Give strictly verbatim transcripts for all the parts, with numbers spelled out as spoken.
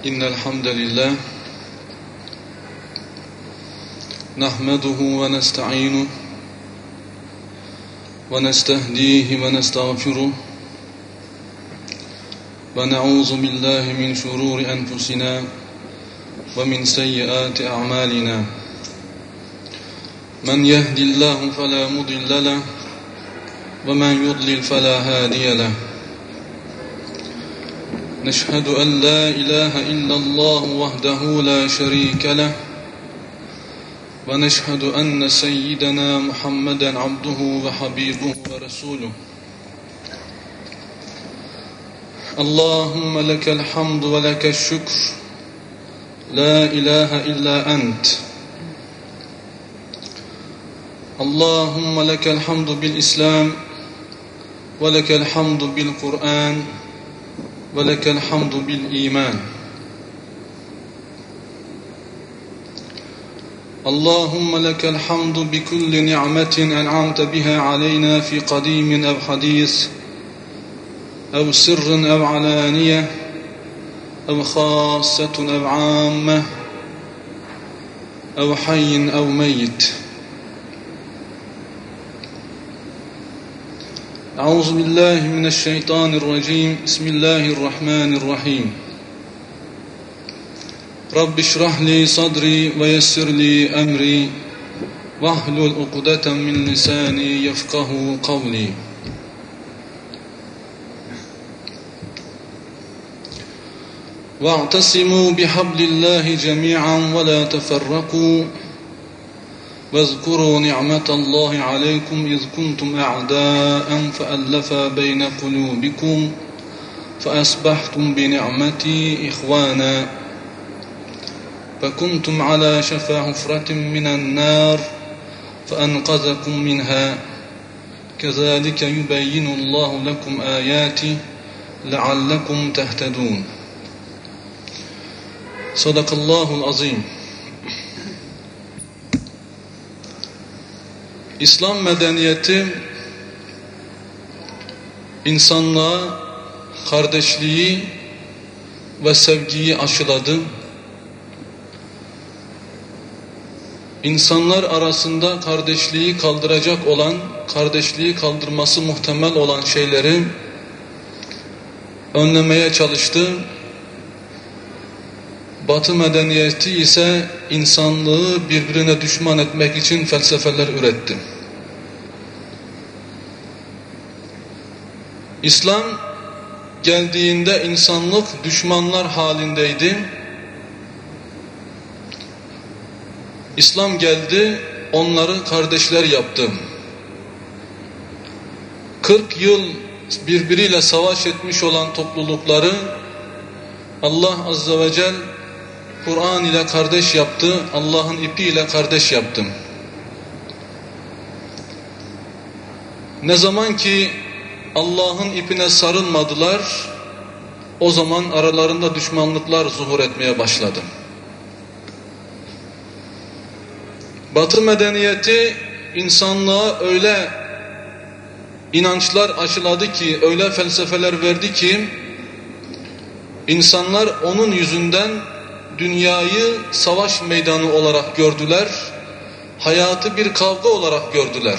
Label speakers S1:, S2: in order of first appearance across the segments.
S1: إن الحمد لله نحمده ونستعينه ونستهديه ونستغفره ونعوذ بالله من شرور أنفسنا ومن سيئات أعمالنا من يهد الله فلا مضل له ومن يضلل فلا هادي له نشهد أن لا إله إلا الله وحده لا شريك له ونشهد أن سيدنا محمدا عبده وحبيبه ورسوله اللهم لك الحمد ولك الشكر لا إله إلا أنت اللهم لك الحمد بالإسلام ولك الحمد بالقرآن ولك الحمد بالإيمان اللهم لك الحمد بكل نعمة أنعمت بها علينا في قديم أو حديث أو سر أو علانية أو خاصة أو عامة أو حي أو ميت أعوذ بالله من الشيطان الرجيم بسم الله الرحمن الرحيم رب اشرح لي صدري ويسر لي أمري واحلل عقدة من لساني يفقه قولي واعتصموا بحبل الله جميعا ولا تفرقوا واذكروا نعمة الله عليكم إذ كنتم أعداء فألف بين قلوبكم فأصبحتم بنعمتي إخوانا فكنتم على شفا حفرة من النار فأنقذكم منها كذلك يبين الله لكم آياته لعلكم تهتدون صدق الله العظيم. İslam medeniyeti insanlığa kardeşliği ve sevgiyi aşıladı. İnsanlar arasında kardeşliği kaldıracak olan, kardeşliği kaldırması muhtemel olan şeyleri önlemeye çalıştı. Batı medeniyeti ise insanlığı birbirine düşman etmek için felsefeler üretti. İslam geldiğinde insanlık düşmanlar halindeydi. İslam geldi, onları kardeşler yaptı. kırk yıl birbiriyle savaş etmiş olan toplulukları Allah Azze ve Celle Kur'an ile kardeş yaptı, Allah'ın ipiyle kardeş yaptı. Ne zaman ki Allah'ın ipine sarılmadılar, o zaman aralarında düşmanlıklar zuhur etmeye başladı. Batı medeniyeti insanlığa öyle inançlar aşıladı ki, öyle felsefeler verdi ki, insanlar onun yüzünden dünyayı savaş meydanı olarak gördüler, hayatı bir kavga olarak gördüler.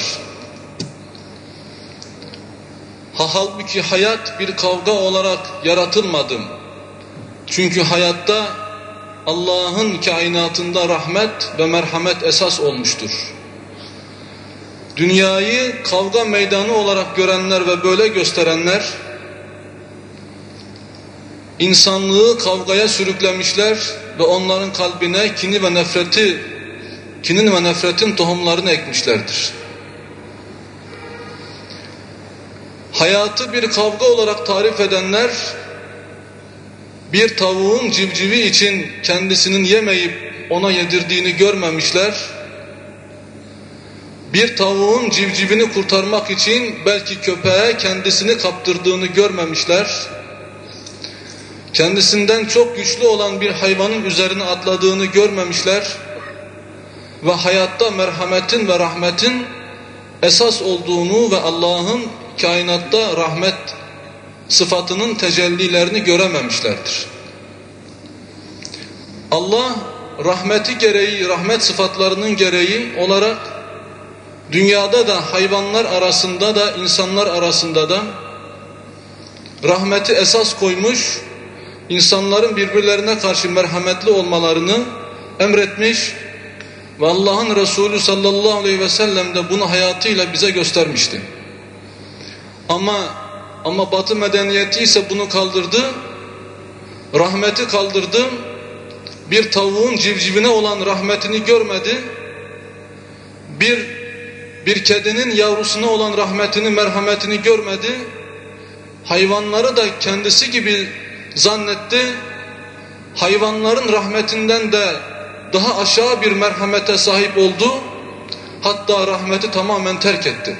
S1: Ha, halbuki hayat bir kavga olarak yaratılmadı. Çünkü hayatta Allah'ın kainatında rahmet ve merhamet esas olmuştur. Dünyayı kavga meydanı olarak görenler ve böyle gösterenler, İnsanlığı kavgaya sürüklemişler ve onların kalbine kini ve nefreti, kinin ve nefretin tohumlarını ekmişlerdir. Hayatı bir kavga olarak tarif edenler, bir tavuğun civcivi için kendisinin yemeyip ona yedirdiğini görmemişler, bir tavuğun civcivini kurtarmak için belki köpeğe kendisini kaptırdığını görmemişler, kendisinden çok güçlü olan bir hayvanın üzerine atladığını görmemişler ve hayatta merhametin ve rahmetin esas olduğunu ve Allah'ın kainatta rahmet sıfatının tecellilerini görememişlerdir. Allah rahmeti gereği, rahmet sıfatlarının gereği olarak dünyada da hayvanlar arasında da insanlar arasında da rahmeti esas koymuş, insanların birbirlerine karşı merhametli olmalarını emretmiş ve Allah'ın Resulü sallallahu aleyhi ve sellem de bunu hayatıyla bize göstermişti. Ama ama Batı medeniyeti ise bunu kaldırdı, rahmeti kaldırdı, bir tavuğun civcivine olan rahmetini görmedi, bir bir kedinin yavrusuna olan rahmetini, merhametini görmedi, hayvanları da kendisi gibi zannetti, hayvanların rahmetinden de daha aşağı bir merhamete sahip oldu, hatta rahmeti tamamen terk etti.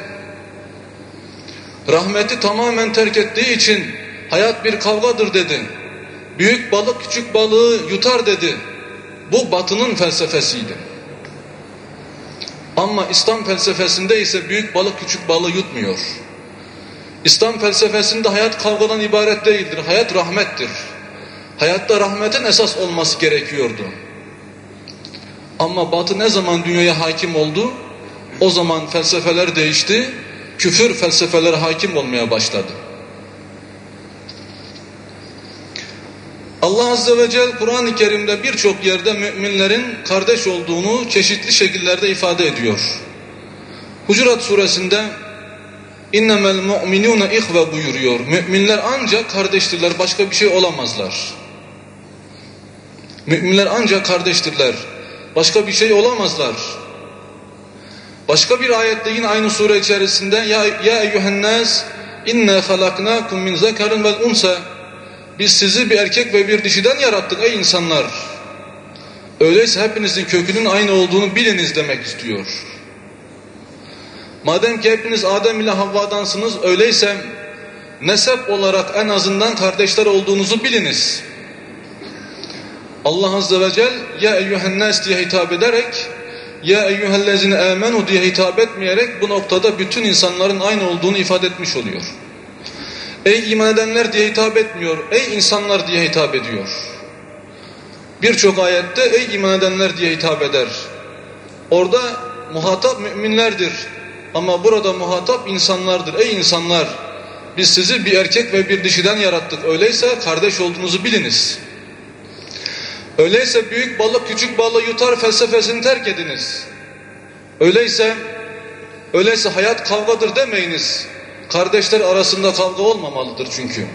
S1: Rahmeti tamamen terk ettiği için hayat bir kavgadır dedi. Büyük balık küçük balığı yutar dedi. Bu Batı'nın felsefesiydi. Ama İslam felsefesinde ise büyük balık küçük balığı yutmuyor. İslam felsefesinde hayat kavgadan ibaret değildir. Hayat rahmettir. Hayatta rahmetin esas olması gerekiyordu. Ama Batı ne zaman dünyaya hakim oldu? O zaman felsefeler değişti. Küfür felsefelere hakim olmaya başladı. Allah Azze ve Celle Kur'an-ı Kerim'de birçok yerde müminlerin kardeş olduğunu çeşitli şekillerde ifade ediyor. Hucurat suresinde İnnemel mu'minûne ihve buyuruyor. Müminler ancak kardeştirler, başka bir şey olamazlar. Müminler ancak kardeştirler, başka bir şey olamazlar. Başka bir ayette yine aynı sure içerisinde ya ya eyyuhennâs inna halaknâkum min zekarin vel unsa, biz sizi bir erkek ve bir dişiden yarattık ey insanlar. Öyleyse hepinizin kökünün aynı olduğunu biliniz demek istiyor. Madem ki hepiniz Adem ile Havva'dansınız, öyleyse nesep olarak en azından kardeşler olduğunuzu biliniz. Allah Azze ve Celle ya eyyuhennâs diye hitap ederek, ya eyyühellezine amenu diye hitap etmeyerek bu noktada bütün insanların aynı olduğunu ifade etmiş oluyor. Ey iman edenler diye hitap etmiyor, ey insanlar diye hitap ediyor. Birçok ayette ey iman edenler diye hitap eder. Orada muhatap müminlerdir. Ama burada muhatap insanlardır. Ey insanlar, biz sizi bir erkek ve bir dişiden yarattık. Öyleyse kardeş olduğunuzu biliniz. Öyleyse büyük balık küçük balığı yutar felsefesini terk ediniz. Öyleyse öyleyse hayat kavgadır demeyiniz. Kardeşler arasında kavga olmamalıdır çünkü.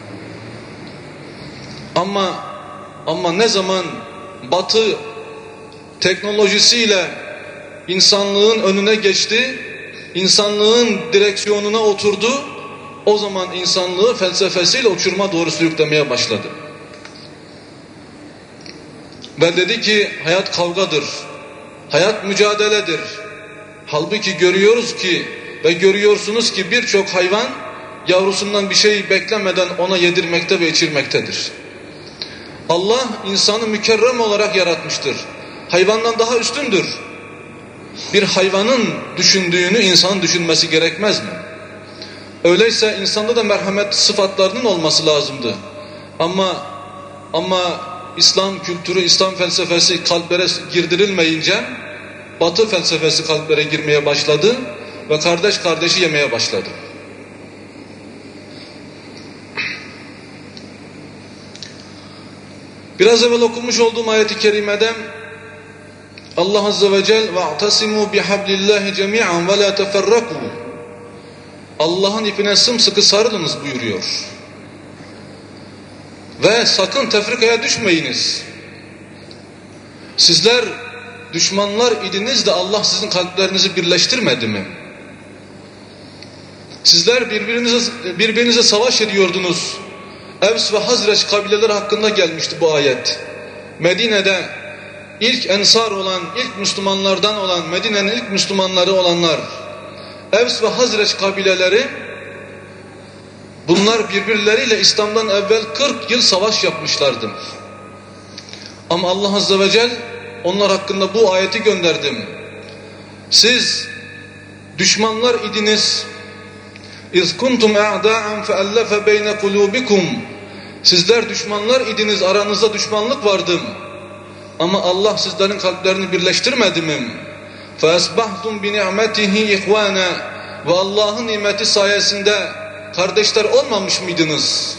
S1: Ama ama ne zaman Batı teknolojisiyle insanlığın önüne geçti, insanlığın direksiyonuna oturdu, o zaman insanlığı felsefesiyle uçuruma doğru sürüklemeye başladı. Ve dedi ki hayat kavgadır, hayat mücadeledir. Halbuki görüyoruz ki ve görüyorsunuz ki birçok hayvan yavrusundan bir şey beklemeden ona yedirmekte ve içirmektedir. Allah insanı mükerrem olarak yaratmıştır. Hayvandan daha üstündür. Bir hayvanın düşündüğünü insanın düşünmesi gerekmez mi? Öyleyse insanda da merhamet sıfatlarının olması lazımdı. Ama ama İslam kültürü, İslam felsefesi kalplere girdirilmeyince Batı felsefesi kalplere girmeye başladı ve kardeş kardeşi yemeye başladı. Biraz evvel okumuş olduğum ayet-i kerimede Allah Azze ve Celle وَاَعْتَسِمُوا بِحَبْلِ اللّٰهِ جَمِيعًا وَلَا تَفَرَّقُوا, Allah'ın ipine sımsıkı sarılınız buyuruyor. Ve sakın tefrikaya düşmeyiniz. Sizler düşmanlar idiniz de Allah sizin kalplerinizi birleştirmedi mi? Sizler birbirinize, birbirinize savaş ediyordunuz. Evs ve Hazreç kabileleri hakkında gelmişti bu ayet. Medine'de ilk ensar olan, ilk Müslümanlardan olan, Medine'nin ilk Müslümanları olanlar, Evs ve Hazreç kabileleri, bunlar birbirleriyle İslam'dan evvel kırk yıl savaş yapmışlardı. Ama Allah Azze ve Celle onlar hakkında bu ayeti gönderdim. Siz düşmanlar idiniz. İz kuntum a'da'an fe'allafe beyne kulubikum. Sizler düşmanlar idiniz, aranızda düşmanlık vardı. Ama Allah sizlerin kalplerini birleştirmedi mi? فَاَسْبَحْتُمْ بِنِعْمَتِهِ اِخْوَانًا Ve Allah'ın nimeti sayesinde kardeşler olmamış mıydınız?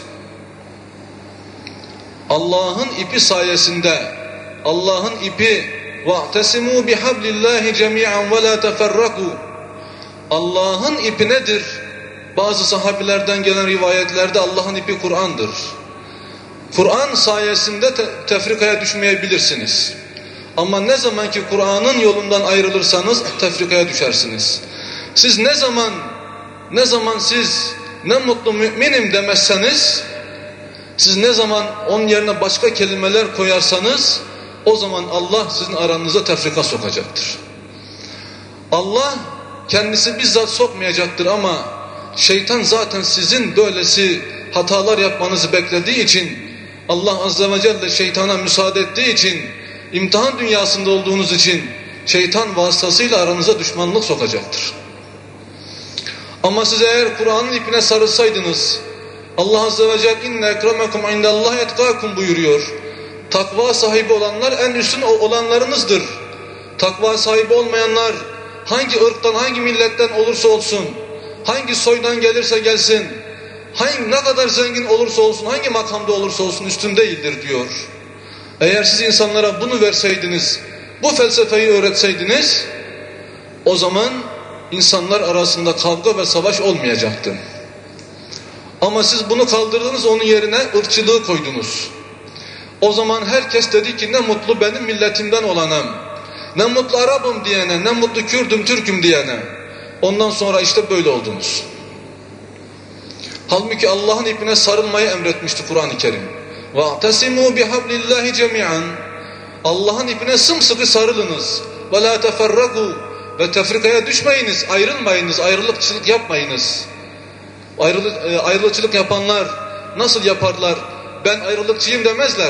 S1: Allah'ın ipi sayesinde, Allah'ın ipi وَاَعْتَسِمُوا بِحَبْلِ اللّٰهِ جَمِيعًا وَلَا تَفَرَّقُوا Allah'ın ipi nedir? Bazı sahabilerden gelen rivayetlerde Allah'ın ipi Kur'an'dır. Kur'an sayesinde te tefrikaya düşmeyebilirsiniz. Ama ne zaman ki Kur'an'ın yolundan ayrılırsanız tefrikaya düşersiniz. Siz ne zaman, ne zaman siz ne mutlu müminim demezseniz, siz ne zaman onun yerine başka kelimeler koyarsanız, o zaman Allah sizin aranıza tefrika sokacaktır. Allah kendisi bizzat sokmayacaktır ama şeytan zaten sizin böylesi hatalar yapmanızı beklediği için, Allah Azze ve Celle şeytana müsaade ettiği için, imtihan dünyasında olduğunuz için şeytan vasıtasıyla aranıza düşmanlık sokacaktır. Ama siz eğer Kur'an'ın ipine sarılsaydınız, Allah Azze ve Celle inne ekremekum indallahi etkâkum buyuruyor. Takva sahibi olanlar en üstün olanlarınızdır. Takva sahibi olmayanlar hangi ırktan, hangi milletten olursa olsun, hangi soydan gelirse gelsin, hangi ne kadar zengin olursa olsun, hangi makamda olursa olsun üstün değildir diyor. Eğer siz insanlara bunu verseydiniz, bu felsefeyi öğretseydiniz, o zaman insanlar arasında kavga ve savaş olmayacaktı. Ama siz bunu kaldırdınız, onun yerine ırkçılığı koydunuz. O zaman herkes dedi ki ne mutlu benim milletimden olanım, ne mutlu Arap'ım diyene, ne mutlu Kürdüm, Türk'üm diyene. Ondan sonra işte böyle oldunuz. Halbuki Allah'ın ipine sarılmayı emretmişti Kur'an-ı Kerim. وَاَعْتَسِمُوا بِحَبْلِ اللّٰهِ جَمِيعًا Allah'ın ipine sımsıkı sarılınız. وَلَا تَفَرَّقُوا Ve tefrikaya düşmeyiniz, ayrılmayınız, ayrılıkçılık yapmayınız. Ayrılı, ayrılıkçılık yapanlar nasıl yaparlar? Ben ayrılıkçıyım demezler.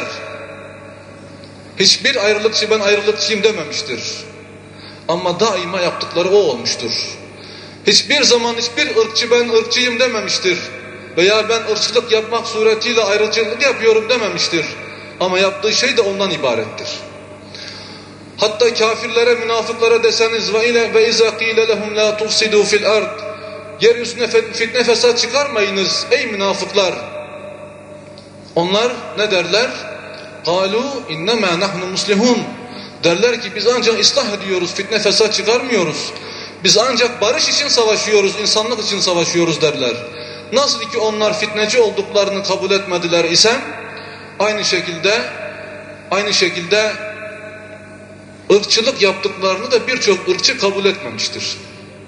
S1: Hiçbir ayrılıkçı ben ayrılıkçıyım dememiştir. Ama daima yaptıkları o olmuştur. Hiçbir zaman hiçbir ırkçı ben ırkçıyım dememiştir. Veya ben ırkçılık yapmak suretiyle ayrılıkçılık yapıyorum dememiştir. Ama yaptığı şey de ondan ibarettir. Hatta kafirlere, münafıklara deseniz ve ile ve iza qile lehum la tufsidu fil ard yeryüzüne fitne fesat çıkarmayınız ey münafıklar. Onlar ne derler? Qalu innema nahnu muslihun. Derler ki biz ancak ıslah ediyoruz, fitne fesat çıkarmıyoruz. Biz ancak barış için savaşıyoruz, insanlık için savaşıyoruz derler. Nasıl ki onlar fitneci olduklarını kabul etmediler ise aynı şekilde aynı şekilde ırkçılık yaptıklarını da birçok ırkçı kabul etmemiştir.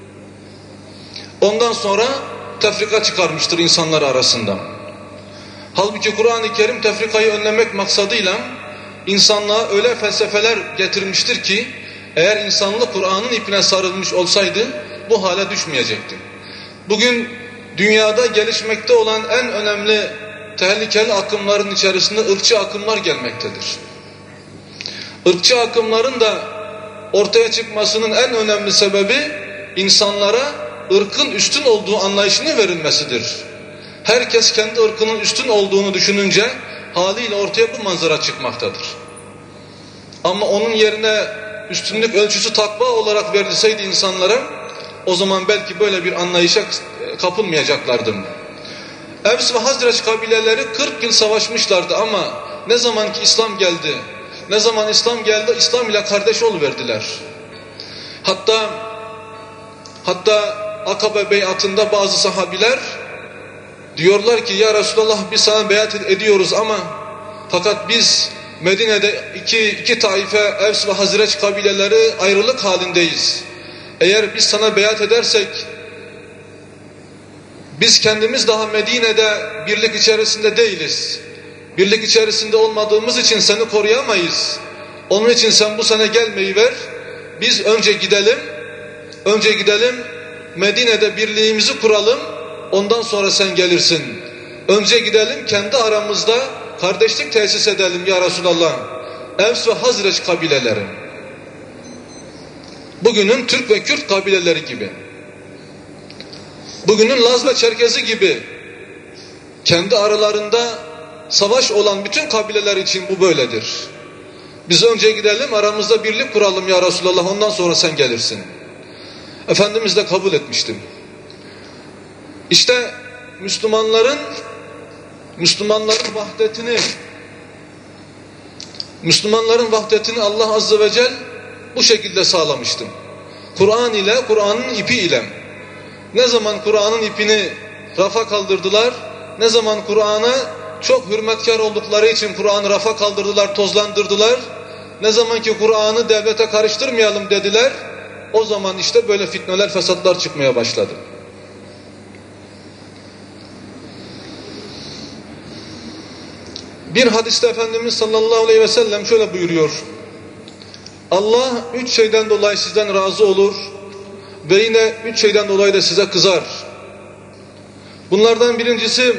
S1: Ondan sonra tefrika çıkarmıştır insanlar arasında. Halbuki Kur'an-ı Kerim tefrikayı önlemek maksadıyla insanlığa öyle felsefeler getirmiştir ki eğer insanlık Kur'an'ın ipine sarılmış olsaydı bu hale düşmeyecekti. Bugün dünyada gelişmekte olan en önemli tehlikeli akımların içerisinde ırkçı akımlar gelmektedir. Irkçı akımların da ortaya çıkmasının en önemli sebebi insanlara ırkın üstün olduğu anlayışını verilmesidir. Herkes kendi ırkının üstün olduğunu düşününce haliyle ortaya bu manzara çıkmaktadır. Ama onun yerine üstünlük ölçüsü takva olarak verilseydi insanlara o zaman belki böyle bir anlayışa kapılmayacaklardı. Evs ve Hazreç kabileleri kırk yıl savaşmışlardı ama ne zaman ki İslam geldi, ne zaman İslam geldi, İslam ile kardeş oluverdiler. Hatta hatta Akabe beyatında bazı sahabiler diyorlar ki ya Resulallah biz sana beyat ediyoruz ama fakat biz Medine'de iki, iki taife Evs ve Hazreç kabileleri ayrılık halindeyiz. Eğer biz sana beyat edersek biz kendimiz daha Medine'de birlik içerisinde değiliz. Birlik içerisinde olmadığımız için seni koruyamayız. Onun için sen bu sene gelmeyi ver. Biz önce gidelim. Önce gidelim Medine'de birliğimizi kuralım. Ondan sonra sen gelirsin. Önce gidelim kendi aramızda kardeşlik tesis edelim ya Resulallah. Evs ve Hazreç kabileleri. Bugünün Türk ve Kürt kabileleri gibi. Bugünün Laz ve Çerkezi gibi. Kendi aralarında savaş olan bütün kabileler için bu böyledir. Biz önce gidelim, aramızda birlik kuralım ya Resulallah, ondan sonra sen gelirsin. Efendimiz de kabul etmişti. İşte Müslümanların Müslümanların vahdetini Müslümanların vahdetini Allah Azze ve Celle bu şekilde sağlamıştı. Kur'an ile, Kur'an'ın ipi ile. Ne zaman Kur'an'ın ipini rafa kaldırdılar, ne zaman Kur'an'a çok hürmetkar oldukları için Kur'an'ı rafa kaldırdılar, tozlandırdılar, ne zaman ki Kur'an'ı devlete karıştırmayalım dediler, o zaman işte böyle fitneler, fesatlar çıkmaya başladı. Bir hadiste Efendimiz sallallahu aleyhi ve sellem şöyle buyuruyor: Allah üç şeyden dolayı sizden razı olur ve yine üç şeyden dolayı da size kızar. Bunlardan birincisi,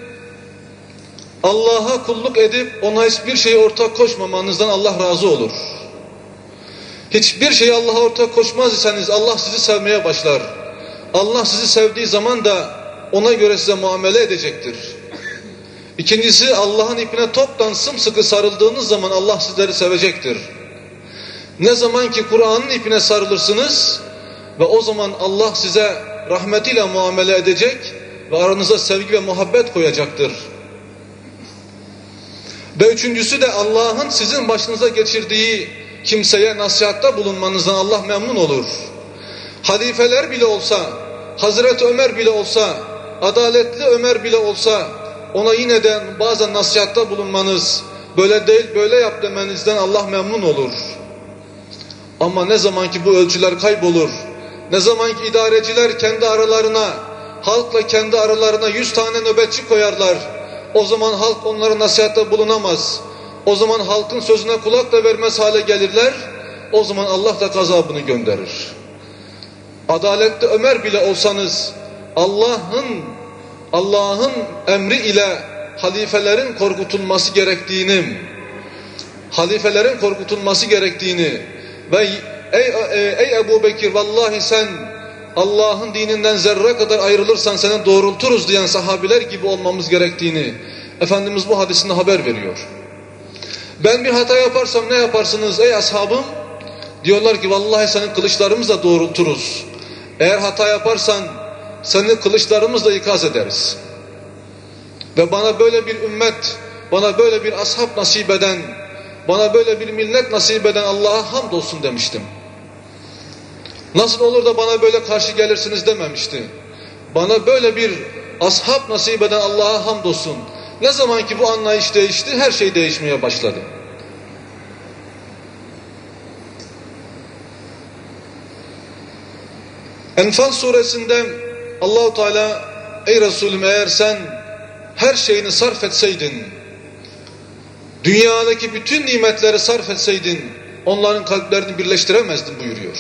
S1: Allah'a kulluk edip ona hiçbir şeye ortak koşmamanızdan Allah razı olur. Hiçbir şeyi Allah'a ortak koşmaz iseniz Allah sizi sevmeye başlar. Allah sizi sevdiği zaman da ona göre size muamele edecektir. İkincisi, Allah'ın ipine toptan sımsıkı sarıldığınız zaman Allah sizleri sevecektir. Ne zaman ki Kur'an'ın ipine sarılırsınız ve o zaman Allah size rahmetiyle muamele edecek ve aranıza sevgi ve muhabbet koyacaktır. Ve üçüncüsü de Allah'ın sizin başınıza geçirdiği kimseye nasihatta bulunmanızdan Allah memnun olur. Halifeler bile olsa, Hazreti Ömer bile olsa, adaletli Ömer bile olsa, ona yine de bazen nasihatta bulunmanız, böyle değil böyle yap demenizden Allah memnun olur. Ama ne zaman ki bu ölçüler kaybolur, ne zaman ki idareciler kendi aralarına, halkla kendi aralarına yüz tane nöbetçi koyarlar, o zaman halk onlara nasihatta bulunamaz. O zaman halkın sözüne kulak da vermez hale gelirler. O zaman Allah da gazabını gönderir. Adaletli Ömer bile olsanız, Allah'ın Allah'ın emri ile halifelerin korkutulması gerektiğini, halifelerin korkutulması gerektiğini ve ey, ey, ey Ebu Bekir, vallahi sen Allah'ın dininden zerre kadar ayrılırsan seni doğrulturuz diyen sahabiler gibi olmamız gerektiğini Efendimiz bu hadisinde haber veriyor. Ben bir hata yaparsam ne yaparsınız ey ashabım? Diyorlar ki vallahi senin kılıçlarımızla doğrulturuz. Eğer hata yaparsan seni kılıçlarımızla ikaz ederiz. Ve bana böyle bir ümmet, bana böyle bir ashab nasip eden, bana böyle bir millet nasip eden Allah'a hamdolsun demiştim. Nasıl olur da bana böyle karşı gelirsiniz dememişti. Bana böyle bir ashab nasip eden Allah'a hamdolsun. Ne zaman ki bu anlayış değişti, her şey değişmeye başladı. Enfal suresinde Allah-u Teala, ey Resulüm eğer sen her şeyini sarf etseydin, dünyadaki bütün nimetleri sarf etseydin, onların kalplerini birleştiremezdin buyuruyor.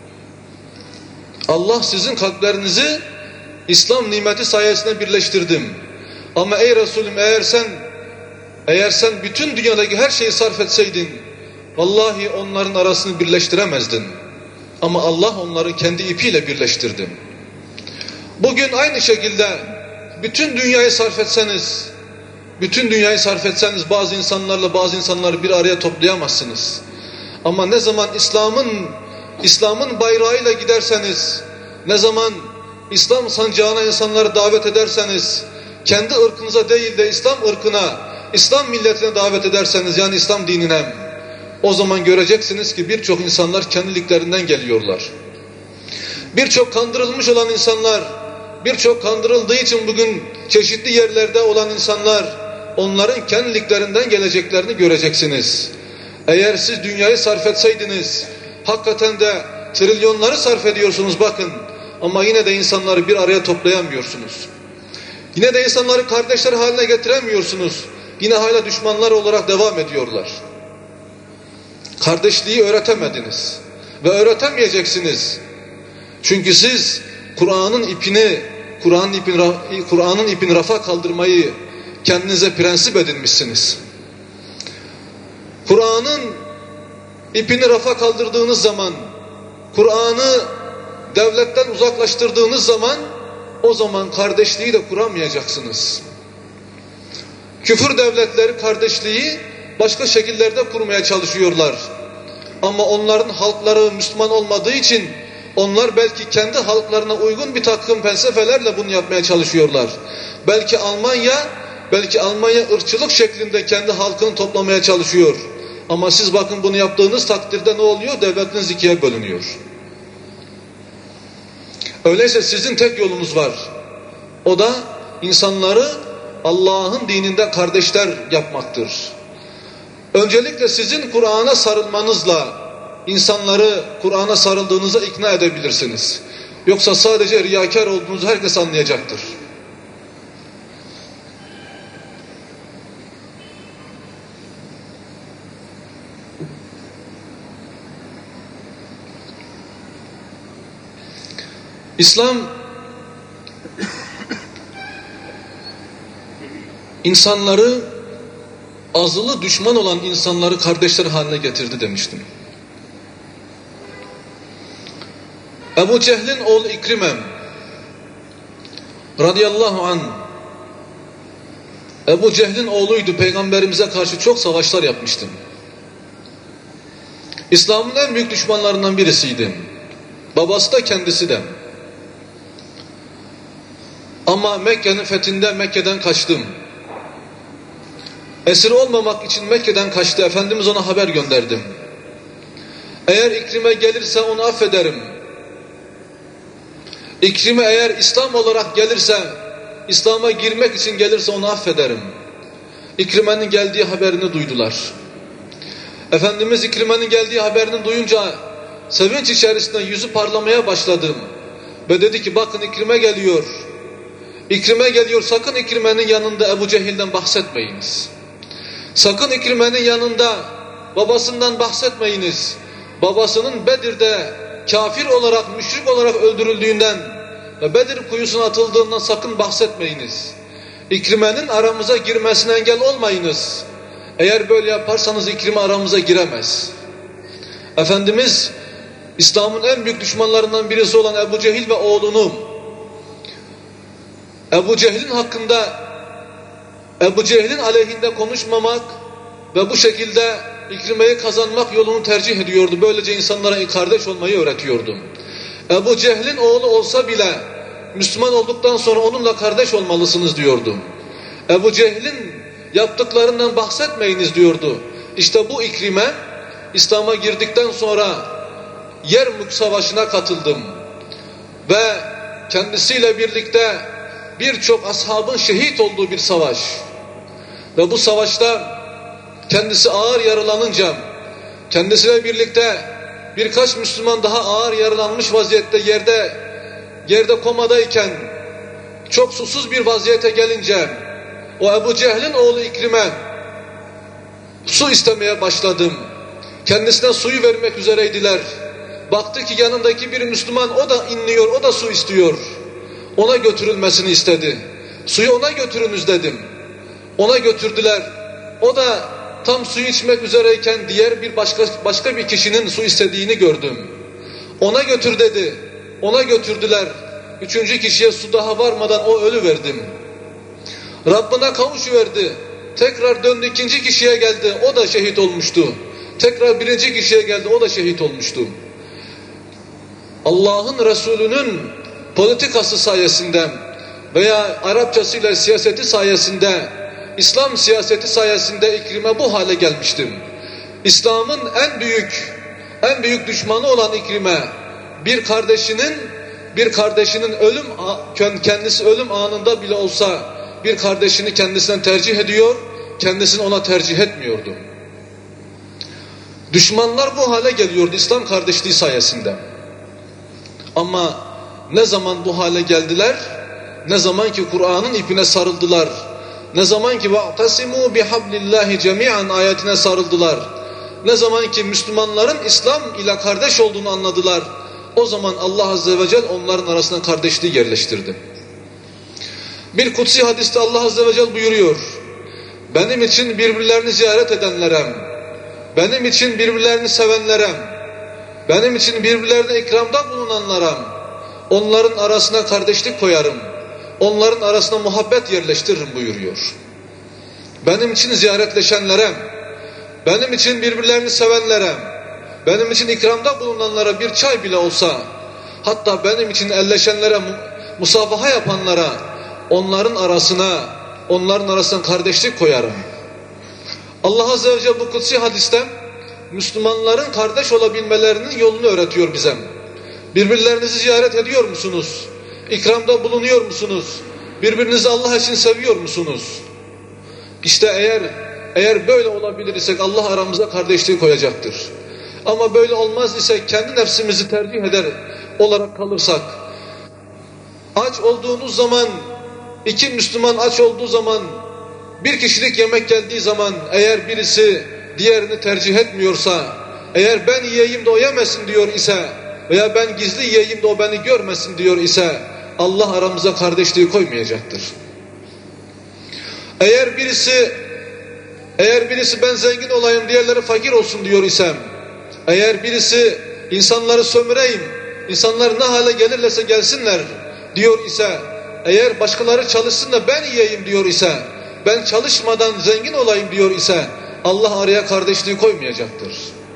S1: Allah sizin kalplerinizi İslam nimeti sayesinde birleştirdim. Ama ey Resulüm eğer sen eğer sen bütün dünyadaki her şeyi sarf etseydin, vallahi onların arasını birleştiremezdin. Ama Allah onları kendi ipiyle birleştirdi. Bugün aynı şekilde bütün dünyayı sarf etseniz, bütün dünyayı sarf etseniz bazı insanlarla bazı insanları bir araya toplayamazsınız. Ama ne zaman İslam'ın İslam'ın bayrağıyla giderseniz, ne zaman İslam sancağına insanları davet ederseniz, kendi ırkınıza değil de İslam ırkına, İslam milletine davet ederseniz, yani İslam dinine, o zaman göreceksiniz ki birçok insanlar kendiliklerinden geliyorlar. Birçok kandırılmış olan insanlar, birçok kandırıldığı için bugün çeşitli yerlerde olan insanlar, onların kendiliklerinden geleceklerini göreceksiniz. Eğer siz dünyayı sarf etseydiniz, hakikaten de trilyonları sarf ediyorsunuz bakın, ama yine de insanları bir araya toplayamıyorsunuz. Yine de insanları kardeşler haline getiremiyorsunuz. Yine hala düşmanlar olarak devam ediyorlar. Kardeşliği öğretemediniz ve öğretemeyeceksiniz. Çünkü siz Kur'an'ın ipini, Kur'an'ın ipini, Kur'an'ın ipini rafa kaldırmayı kendinize prensip edinmişsiniz. Kur'an'ın ipini rafa kaldırdığınız zaman, Kur'an'ı devletten uzaklaştırdığınız zaman, o zaman kardeşliği de kuramayacaksınız. Küfür devletleri kardeşliği başka şekillerde kurmaya çalışıyorlar. Ama onların halkları Müslüman olmadığı için onlar belki kendi halklarına uygun bir takım felsefelerle bunu yapmaya çalışıyorlar. Belki Almanya, belki Almanya ırkçılık şeklinde kendi halkını toplamaya çalışıyor. Ama siz bakın bunu yaptığınız takdirde ne oluyor? Devletiniz ikiye bölünüyor. Öyleyse sizin tek yolunuz var. O da insanları Allah'ın dininde kardeşler yapmaktır. Öncelikle sizin Kur'an'a sarılmanızla insanları Kur'an'a sarıldığınıza ikna edebilirsiniz. Yoksa sadece riyakar olduğunuzu herkes anlayacaktır. İslam insanları, azılı düşman olan insanları kardeşler haline getirdi demiştim. Ebu Cehil'in oğlu İkrime radıyallahu anh, Ebu Cehil'in oğluydu, peygamberimize karşı çok savaşlar yapmıştı. İslam'ın en büyük düşmanlarından birisiydi. Babası da kendisi de. Ama Mekke'nin fethinde Mekke'den kaçtım. Esir olmamak için Mekke'den kaçtı. Efendimiz ona haber gönderdim. Eğer İkrime gelirse onu affederim. İkrime eğer İslam olarak gelirse, İslam'a girmek için gelirse onu affederim. İkrime'nin geldiği haberini duydular. Efendimiz İkrime'nin geldiği haberini duyunca sevinç içerisinde yüzü parlamaya başladı. Ve dedi ki bakın İkrime geliyor. İkrime geliyor, sakın İkrime'nin yanında Ebu Cehil'den bahsetmeyiniz. Sakın İkrime'nin yanında babasından bahsetmeyiniz. Babasının Bedir'de kafir olarak, müşrik olarak öldürüldüğünden ve Bedir kuyusuna atıldığından sakın bahsetmeyiniz. İkrime'nin aramıza girmesine engel olmayınız. Eğer böyle yaparsanız İkrime aramıza giremez. Efendimiz İslam'ın en büyük düşmanlarından birisi olan Ebu Cehil ve oğlunu, Ebu Cehil'in hakkında, Ebu Cehil'in aleyhinde konuşmamak ve bu şekilde İkrime'yi kazanmak yolunu tercih ediyordu. Böylece insanlara kardeş olmayı öğretiyordu. Ebu Cehil'in oğlu olsa bile Müslüman olduktan sonra onunla kardeş olmalısınız diyordu. Ebu Cehil'in yaptıklarından bahsetmeyiniz diyordu. İşte bu İkrime İslam'a girdikten sonra Yermük Savaşı'na katıldım. Ve kendisiyle birlikte birçok ashabın şehit olduğu bir savaş. Ve bu savaşta kendisi ağır yaralanınca kendisiyle birlikte birkaç Müslüman daha ağır yaralanmış vaziyette yerde yerde komadayken çok susuz bir vaziyete gelince o Ebu Cehil'in oğlu İkrime su istemeye başladım. Kendisine suyu vermek üzereydiler. Baktı ki yanındaki bir Müslüman o da inliyor, o da su istiyor. Ona götürülmesini istedi. Suyu ona götürünüz dedim. Ona götürdüler. O da tam suyu içmek üzereyken diğer bir başka başka bir kişinin su istediğini gördüm. Ona götür dedi. Ona götürdüler. Üçüncü kişiye su daha varmadan o ölüverdim. Rabbine kavuşuverdi. Tekrar döndü, ikinci kişiye geldi. O da şehit olmuştu. Tekrar birinci kişiye geldi. O da şehit olmuştu. Allah'ın Resulü'nün politikası sayesinde veya Arapçasıyla siyaseti sayesinde, İslam siyaseti sayesinde İkrime bu hale gelmiştir. İslam'ın en büyük en büyük düşmanı olan İkrime bir kardeşinin bir kardeşinin ölüm kendisi ölüm anında bile olsa bir kardeşini kendisinden tercih ediyor, kendisini ona tercih etmiyordu. Düşmanlar bu hale geliyordu İslam kardeşliği sayesinde. Ama ne zaman bu hale geldiler? Ne zaman ki Kur'an'ın ipine sarıldılar. Ne zaman ki وَاَعْتَسِمُوا بِحَبْلِ اللّٰهِ جَمِيعًا ayetine sarıldılar. Ne zaman ki Müslümanların İslam ile kardeş olduğunu anladılar. O zaman Allah Azze ve Celle onların arasına kardeşliği yerleştirdi. Bir kutsi hadiste Allah Azze ve Celle buyuruyor. Benim için birbirlerini ziyaret edenlere, benim için birbirlerini sevenlere, benim için birbirlerine ikramda bulunanlara, onların arasına kardeşlik koyarım. Onların arasına muhabbet yerleştiririm buyuruyor. Benim için ziyaretleşenlere,
S2: benim için birbirlerini sevenlere, benim için ikramda bulunanlara bir çay bile olsa, hatta benim için elleşenlere, musafaha yapanlara, onların arasına, onların arasına kardeşlik koyarım. Allah Azze ve Celle bu kutsi hadiste Müslümanların kardeş olabilmelerinin yolunu öğretiyor bize. Birbirlerinizi ziyaret ediyor musunuz? İkramda bulunuyor musunuz? Birbirinizi Allah için seviyor musunuz? İşte eğer eğer böyle olabilir isek Allah aramıza kardeşliği koyacaktır. Ama böyle olmaz isek, kendi nefsimizi tercih eder olarak kalırsak, aç olduğunuz zaman, iki Müslüman aç olduğu zaman, bir kişilik yemek geldiği zaman eğer birisi diğerini tercih etmiyorsa, eğer ben yiyeyim de o yemesin diyor ise veya ben gizli yiyeyim de o beni görmesin diyor ise Allah aramıza kardeşliği koymayacaktır. Eğer birisi eğer birisi ben zengin olayım, diğerleri fakir olsun diyor isem, eğer birisi insanları sömüreyim, insanlar ne hale gelirlerse gelsinler diyor ise, eğer başkaları çalışsın da ben yiyeyim diyor ise, ben çalışmadan zengin olayım diyor ise Allah araya kardeşliği koymayacaktır.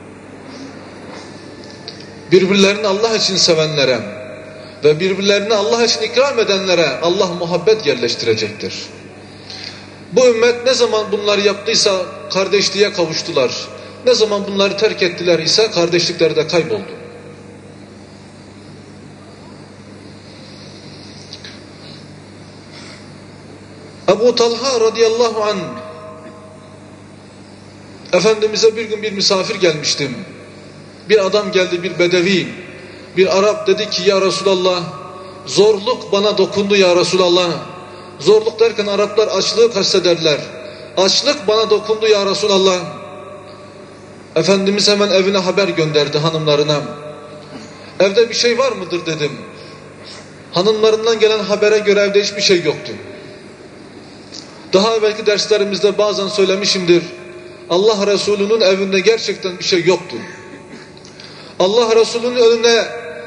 S2: Birbirlerini Allah için sevenlere ve birbirlerini Allah için ikram edenlere Allah muhabbet yerleştirecektir. Bu ümmet ne zaman bunları yaptıysa kardeşliğe kavuştular. Ne zaman bunları terk ettiler ise kardeşlikleri de kayboldu. Ebu Talha radıyallahu anh, Efendimiz'e bir gün bir misafir gelmiştim. Bir adam geldi, bir bedevi, bir Arap, dedi ki ya Resulallah, zorluk bana dokundu ya Resulallah. Zorluk derken Araplar açlığı kastederler. Açlık bana dokundu ya Resulallah. Efendimiz hemen evine haber gönderdi hanımlarına. Evde bir şey var mıdır dedim. Hanımlarından gelen habere göre evde hiçbir şey yoktu. Daha evvelki derslerimizde bazen söylemişimdir. Allah Resulü'nün evinde gerçekten bir şey yoktu. Allah Resulü'nün önüne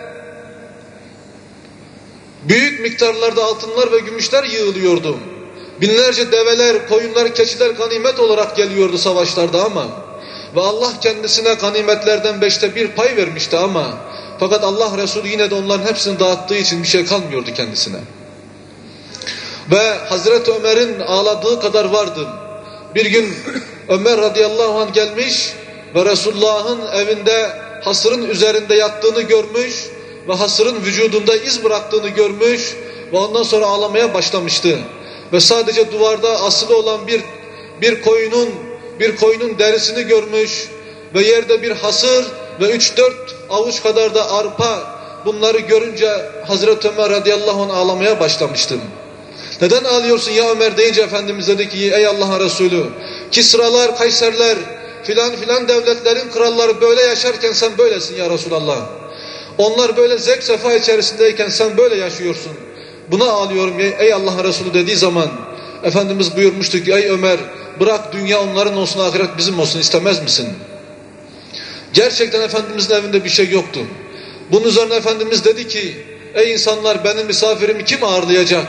S2: büyük miktarlarda altınlar ve gümüşler yığılıyordu. Binlerce develer, koyunlar, keçiler ganimet olarak geliyordu savaşlarda ama ve Allah kendisine ganimetlerden beşte bir pay vermişti ama fakat Allah Resulü yine de onların hepsini dağıttığı için bir şey kalmıyordu kendisine. Ve Hazreti Ömer'in ağladığı kadar vardı. Bir gün Ömer radıyallahu anh gelmiş ve Resulullah'ın evinde hasırın üzerinde yattığını görmüş ve hasırın vücudunda iz bıraktığını görmüş ve ondan sonra ağlamaya başlamıştı. Ve sadece duvarda asılı olan bir bir koyunun bir koyunun derisini görmüş ve yerde bir hasır ve üç dört avuç kadar da arpa, bunları görünce Hazreti Ömer radıyallahu anh ağlamaya başlamıştım. Neden ağlıyorsun ya Ömer deyince Efendimiz dedi ki ey Allah'ın Resulü, Kisralar, Kayserler, filan filan devletlerin kralları böyle yaşarken sen böylesin ya Resulallah. Onlar böyle zevk sefa içerisindeyken sen böyle yaşıyorsun. Buna ağlıyorum ey Allah'ın Resulü dediği zaman Efendimiz buyurmuştu ki ey Ömer, bırak dünya onların olsun, ahiret bizim olsun, istemez misin? Gerçekten Efendimizin evinde bir şey yoktu. Bunun üzerine Efendimiz dedi ki ey insanlar, benim misafirimi kim ağırlayacak?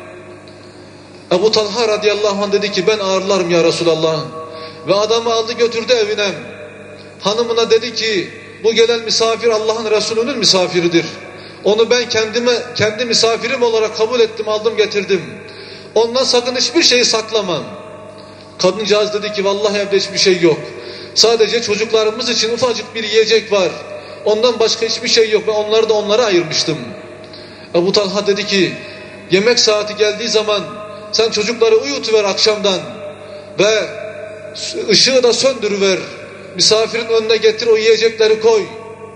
S2: Ebu Talha radıyallahu anh dedi ki ben ağırlarım ya Resulallah. Ve adamı aldı götürdü evine. Hanımına dedi ki bu gelen misafir Allah'ın Resulü'nün misafiridir. Onu ben kendime kendi misafirim olarak kabul ettim, aldım getirdim. Ondan sakın hiçbir şeyi saklamam. Kadıncağız dedi ki vallahi evde hiçbir şey yok. Sadece çocuklarımız için ufacık bir yiyecek var. Ondan başka hiçbir şey yok ve onları da onlara ayırmıştım. Ebu Talha dedi ki yemek saati geldiği zaman sen çocukları uyutuver akşamdan ve ışığı da söndürüver. Misafirin önüne getir, o yiyecekleri koy.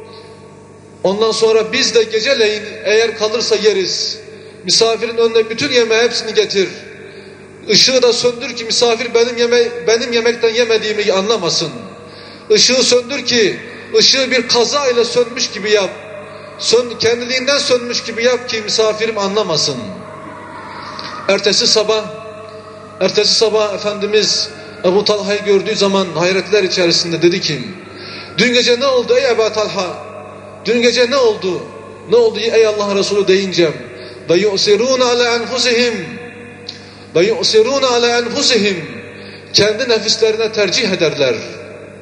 S2: Ondan sonra biz de geceleyin eğer kalırsa yeriz. Misafirin önüne bütün yemeği hepsini getir. Işığı da söndür ki misafir benim yeme benim yemekten yemediğimi anlamasın. Işığı söndür ki ışığı bir kaza ile sönmüş gibi yap. Sön, kendiliğinden sönmüş gibi yap ki misafirim anlamasın. Ertesi sabah ertesi sabah Efendimiz Ebu Talha'yı gördüğü zaman hayretler içerisinde dedi ki dün gece ne oldu ey Ebu Talha? Dün gece ne oldu? Ne oldu ey Allah Resulü deyince ve yu'sirûne alâ enfusihim ve yu'sirûne alâ enfusihim kendi nefislerine tercih ederler.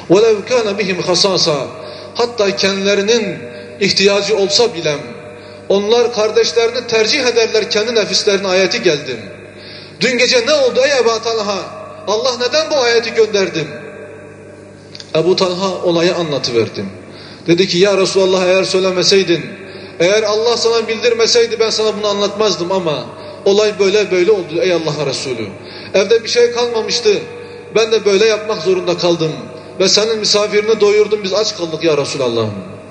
S2: وَلَوْ كَانَ بِهِمْ خَصَاصًا Hatta kendilerinin ihtiyacı olsa bile onlar kardeşlerini tercih ederler kendi nefislerine ayeti geldi. Dün gece ne oldu ey Ebu Talha? Allah neden bu ayeti gönderdi? Ebu Talha olayı anlatıverdim. Dedi ki ya Resulallah eğer söylemeseydin, eğer Allah sana bildirmeseydi ben sana bunu anlatmazdım ama olay böyle böyle oldu ey Allah Resulü. Evde bir şey kalmamıştı. Ben de böyle yapmak zorunda kaldım. Ve senin misafirini doyurdum, biz aç kaldık ya Resulallah.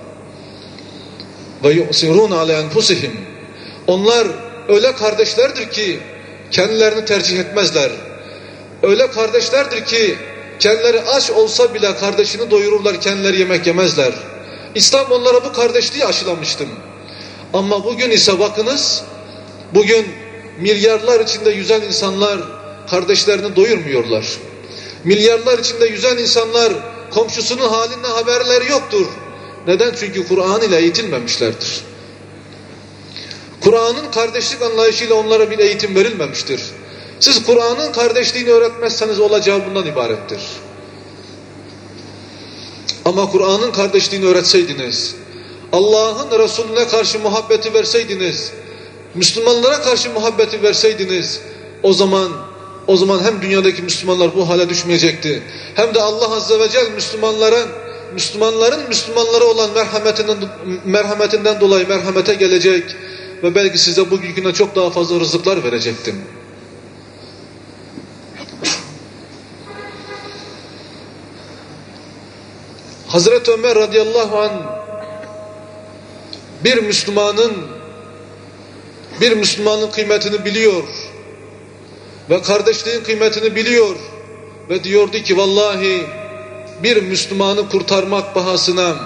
S2: Ve yu'sirûne alâ enfusihim. Onlar öyle kardeşlerdir ki kendilerini tercih etmezler. Öyle kardeşlerdir ki kendileri aç olsa bile kardeşini doyururlar, kendileri yemek yemezler. İslam onlara bu kardeşliği aşılamıştım. Ama bugün ise bakınız, bugün milyarlar içinde yüzen insanlar kardeşlerini doyurmuyorlar. Milyarlar içinde yüzen insanlar komşusunun halinden haberleri yoktur. Neden? Çünkü Kur'an ile eğitilmemişlerdir. Kur'an'ın kardeşlik anlayışıyla onlara bir eğitim verilmemiştir. Siz Kur'an'ın kardeşliğini öğretmezseniz olacağı bundan ibarettir. Ama Kur'an'ın kardeşliğini öğretseydiniz, Allah'ın Resulüne karşı muhabbeti verseydiniz, Müslümanlara karşı muhabbeti verseydiniz, o zaman o zaman hem dünyadaki Müslümanlar bu hale düşmeyecekti, hem de Allah Azze ve Celle Müslümanların Müslümanların Müslümanlara olan merhametinden merhametinden dolayı merhamete gelecek ve belki size bugünküne çok daha fazla rızıklar verecektim. Hazreti Ömer radıyallahu anh bir Müslümanın bir Müslümanın kıymetini biliyor ve kardeşliğin kıymetini biliyor ve diyordu ki vallahi bir Müslümanı kurtarmak pahasına,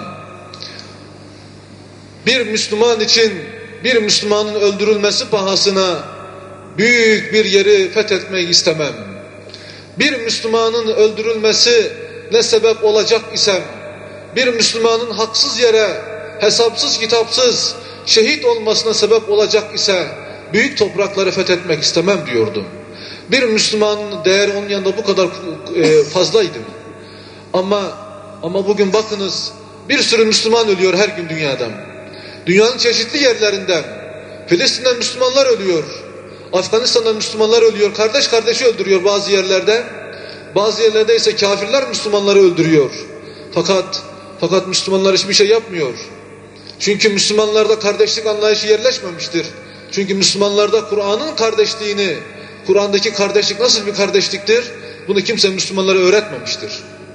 S2: bir Müslüman için bir Müslümanın öldürülmesi pahasına büyük bir yeri fethetmek istemem. Bir Müslümanın öldürülmesi ne sebep olacak isem, bir Müslümanın haksız yere, hesapsız kitapsız şehit olmasına sebep olacak ise büyük toprakları fethetmek istemem diyordu. Bir Müslümanın değeri onun yanında bu kadar fazlaydı. Ama ama bugün bakınız bir sürü Müslüman ölüyor her gün dünyada. Dünyanın çeşitli yerlerinden. Filistin'den Müslümanlar ölüyor. Afganistan'dan Müslümanlar ölüyor. Kardeş kardeşi öldürüyor bazı yerlerde. Bazı yerlerde ise kafirler Müslümanları öldürüyor. Fakat fakat Müslümanlar hiçbir şey yapmıyor. Çünkü Müslümanlarda kardeşlik anlayışı yerleşmemiştir. Çünkü Müslümanlarda Kur'an'ın kardeşliğini, Kur'an'daki kardeşlik nasıl bir kardeşliktir? Bunu kimse Müslümanlara öğretmemiştir.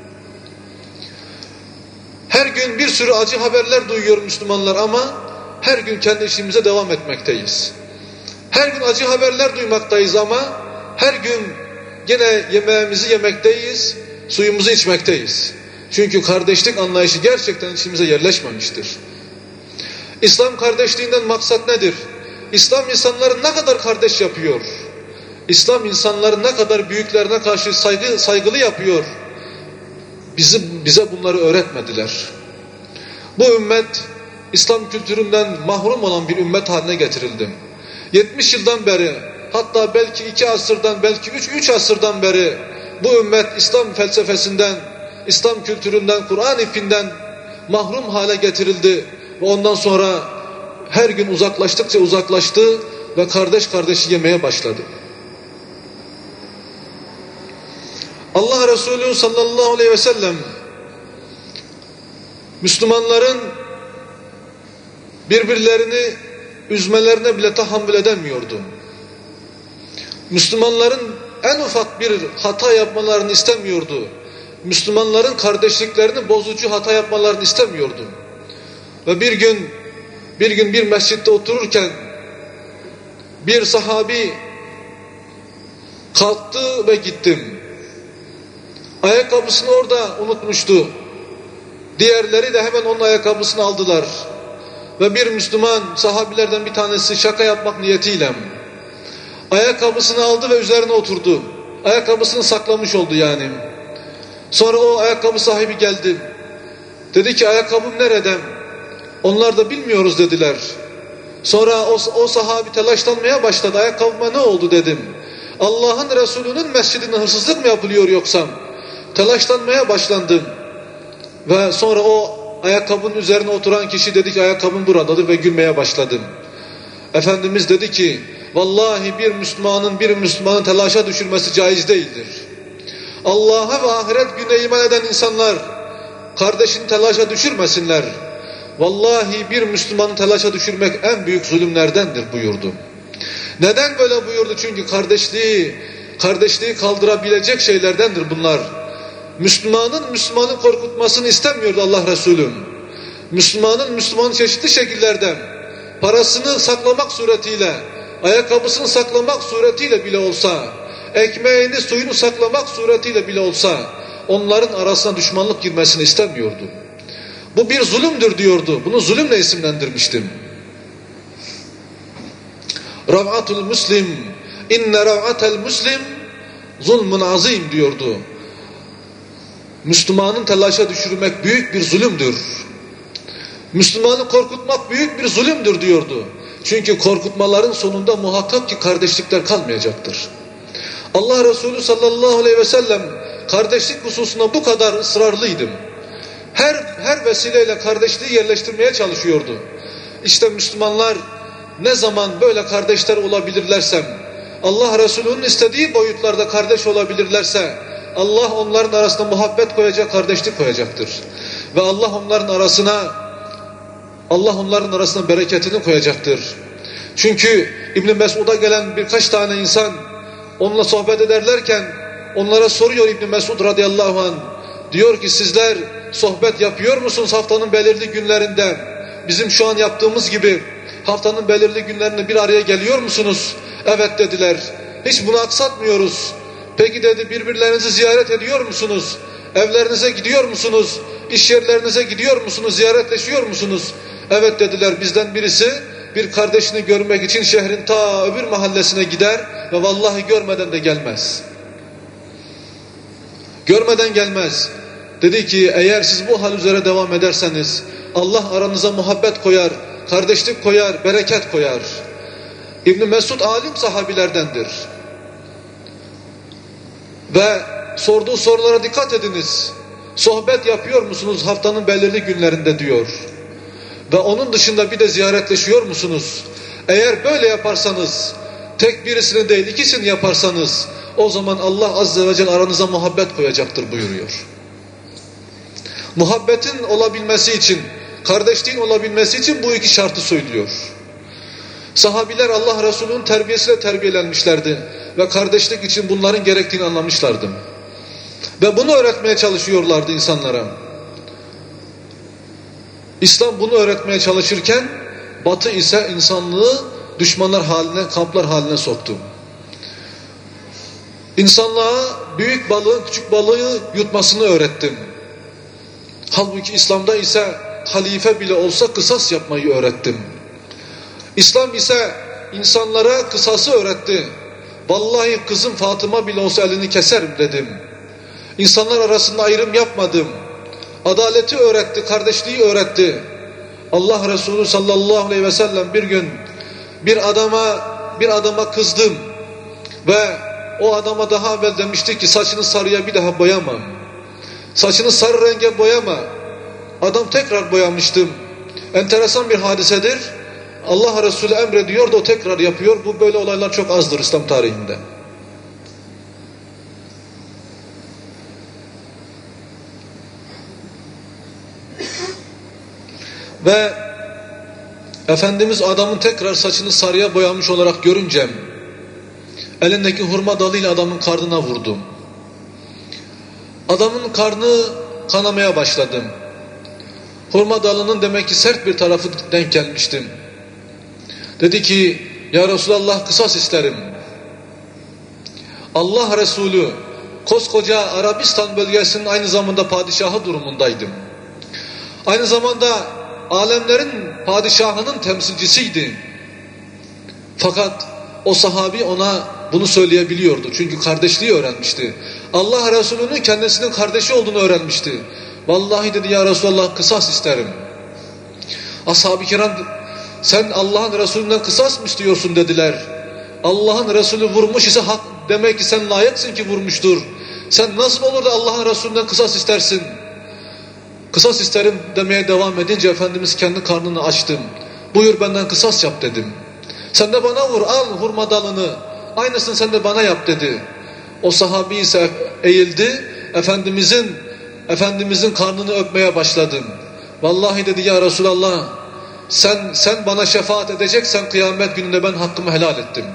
S2: Her gün bir sürü acı haberler duyuyor Müslümanlar ama her gün kendi işimize devam etmekteyiz. Her gün acı haberler duymaktayız ama her gün yine yemeğimizi yemekteyiz, suyumuzu içmekteyiz. Çünkü kardeşlik anlayışı gerçekten içimize yerleşmemiştir. İslam kardeşliğinden maksat nedir? İslam insanları ne kadar kardeş yapıyor? İslam insanları ne kadar büyüklerine karşı saygı, saygılı yapıyor? Bizi, bize bunları öğretmediler. Bu ümmet İslam kültüründen mahrum olan bir ümmet haline getirildi. yetmiş yıldan beri, hatta belki iki asırdan, belki üç, üç asırdan beri bu ümmet İslam felsefesinden, İslam kültüründen, Kur'an ipinden mahrum hale getirildi. Ve ondan sonra her gün uzaklaştıkça uzaklaştı ve kardeş kardeşi yemeye başladı. Allah Resulü sallallahu aleyhi ve sellem Müslümanların birbirlerini üzmelerine bile tahammül edemiyordu. Müslümanların en ufak bir hata yapmalarını istemiyordu. Müslümanların kardeşliklerini bozucu hata yapmalarını istemiyordu. Ve bir gün bir gün bir mescitte otururken bir sahabi kalktı ve gittim. Ayakkabısını orada unutmuştu. Diğerleri de hemen onun ayakkabısını aldılar. Ve bir Müslüman sahabilerden bir tanesi şaka yapmak niyetiyle ayakkabısını aldı ve üzerine oturdu. Ayakkabısını saklamış oldu yani. Sonra o ayakkabı sahibi geldi. Dedi ki ayakkabım nerede? Onlar da bilmiyoruz dediler. Sonra o, o sahabi telaşlanmaya başladı. Ayakkabıma ne oldu dedim. Allah'ın Resulü'nün mescidine hırsızlık mı yapılıyor yoksa? Telaşlanmaya başlandım. Ve sonra o ayakkabının üzerine oturan kişi dedi ki ayakkabım buradadır ve gülmeye başladım. Efendimiz dedi ki vallahi bir Müslümanın bir Müslümanın telaşa düşürmesi caiz değildir. Allah'a ve ahiret gününe iman eden insanlar kardeşini telaşa düşürmesinler. Vallahi bir Müslümanı telaşa düşürmek en büyük zulümlerdendir buyurdu. Neden böyle buyurdu? Çünkü kardeşliği, kardeşliği kaldırabilecek şeylerdendir bunlar. Müslümanın Müslümanı korkutmasını istemiyordu Allah Resulü. Müslümanın Müslümanı çeşitli şekillerde parasını saklamak suretiyle, ayakkabısını saklamak suretiyle bile olsa, ekmeğini, suyunu saklamak suretiyle bile olsa onların arasına düşmanlık girmesini istemiyordu. Bu bir zulümdür diyordu. Bunu zulümle isimlendirmiştim. Rav'atul Müslim, inne rav'atel Müslim zulmun azim diyordu. Müslümanın telaşa düşürmek büyük bir zulümdür. Müslümanı korkutmak büyük bir zulümdür diyordu. Çünkü korkutmaların sonunda muhakkak ki kardeşlikler kalmayacaktır. Allah Resulü sallallahu aleyhi ve sellem kardeşlik hususunda bu kadar ısrarlıydım. Her her vesileyle kardeşliği yerleştirmeye çalışıyordu. İşte Müslümanlar ne zaman böyle kardeşler olabilirlerse, Allah Resulü'nün istediği boyutlarda kardeş olabilirlerse, Allah onların arasına muhabbet koyacak, kardeşlik koyacaktır. Ve Allah onların arasına Allah onların arasına bereketini koyacaktır. Çünkü İbn Mesud'a gelen birkaç tane insan onunla sohbet ederlerken onlara soruyor İbn Mesud radıyallahu anh. Diyor ki sizler sohbet yapıyor musunuz haftanın belirli günlerinde? Bizim şu an yaptığımız gibi haftanın belirli günlerinde bir araya geliyor musunuz? Evet dediler. Hiç bunu aksatmıyoruz. Peki dedi birbirlerinizi ziyaret ediyor musunuz? Evlerinize gidiyor musunuz? İş yerlerinize gidiyor musunuz? Ziyaretleşiyor musunuz? Evet dediler. Bizden birisi bir kardeşini görmek için şehrin ta öbür mahallesine gider ve vallahi görmeden de gelmez. Görmeden gelmez. Dedi ki eğer siz bu hal üzere devam ederseniz Allah aranıza muhabbet koyar, kardeşlik koyar, bereket koyar. İbn Mesud alim sahabilerdendir. Ve sorduğu sorulara dikkat ediniz. Sohbet yapıyor musunuz haftanın belirli günlerinde diyor. Ve onun dışında bir de ziyaretleşiyor musunuz? Eğer böyle yaparsanız, tek birisini değil ikisini yaparsanız o zaman Allah azze ve celle aranıza muhabbet koyacaktır buyuruyor. Muhabbetin olabilmesi için, kardeşliğin olabilmesi için bu iki şartı söylüyor. Sahabiler Allah Resulü'nün terbiyesiyle terbiyelenmişlerdi ve kardeşlik için bunların gerektiğini anlamışlardı. Ve bunu öğretmeye çalışıyorlardı insanlara. İslam bunu öğretmeye çalışırken Batı ise insanlığı düşmanlar haline, kamplar haline soktu. İnsanlığa büyük balığın küçük balığı yutmasını öğrettim. Halbuki İslam'da ise halife bile olsa kısas yapmayı öğrettim. İslam ise insanlara kısası öğretti. Vallahi kızım Fatıma bile olsa elini keserim dedim. İnsanlar arasında ayrım yapmadım. Adaleti öğretti, kardeşliği öğretti. Allah Resulü sallallahu aleyhi ve sellem bir gün bir adama bir adama kızdım ve o adama daha evvel demişti ki saçını sarıya bir daha boyama. Saçını sarı renge boyama. Adam tekrar boyamıştım. Enteresan bir hadisedir. Allah Resulü emrediyor da o tekrar yapıyor. Bu böyle olaylar çok azdır İslam tarihinde. Ve Efendimiz adamın tekrar saçını sarıya boyamış olarak görünce elindeki hurma dalıyla adamın karnına vurdu. Adamın karnı kanamaya başladı. Hurma dalının demek ki sert bir tarafı denk gelmişti. Dedi ki ya Resulallah kısas isterim. Allah Resulü koskoca Arabistan bölgesinin aynı zamanda padişahı durumundaydım. Aynı zamanda alemlerin padişahının temsilcisiydi. Fakat o sahabi ona bunu söyleyebiliyordu. Çünkü kardeşliği öğrenmişti. Allah Resulü'nün kendisinin kardeşi olduğunu öğrenmişti. Vallahi dedi ya Resulallah kısas isterim. Ashab-ı kiram sen Allah'ın Resulü'nden kısas mı istiyorsun dediler. Allah'ın Resulü vurmuş ise hak, demek ki sen layıksın ki vurmuştur. Sen nasıl olur da Allah'ın Resulü'nden kısas istersin? Kısas isterim demeye devam edince Efendimiz kendi karnını açtım. Buyur benden kısas yap dedim. Sen de bana vur, al hurma dalını. Aynısını sen de bana yap dedi. O sahabi ise eğildi. Efendimizin Efendimizin karnını öpmeye başladım. Vallahi dedi ya Resulallah, sen sen bana şefaat edeceksen kıyamet gününde ben hakkımı helal ettim.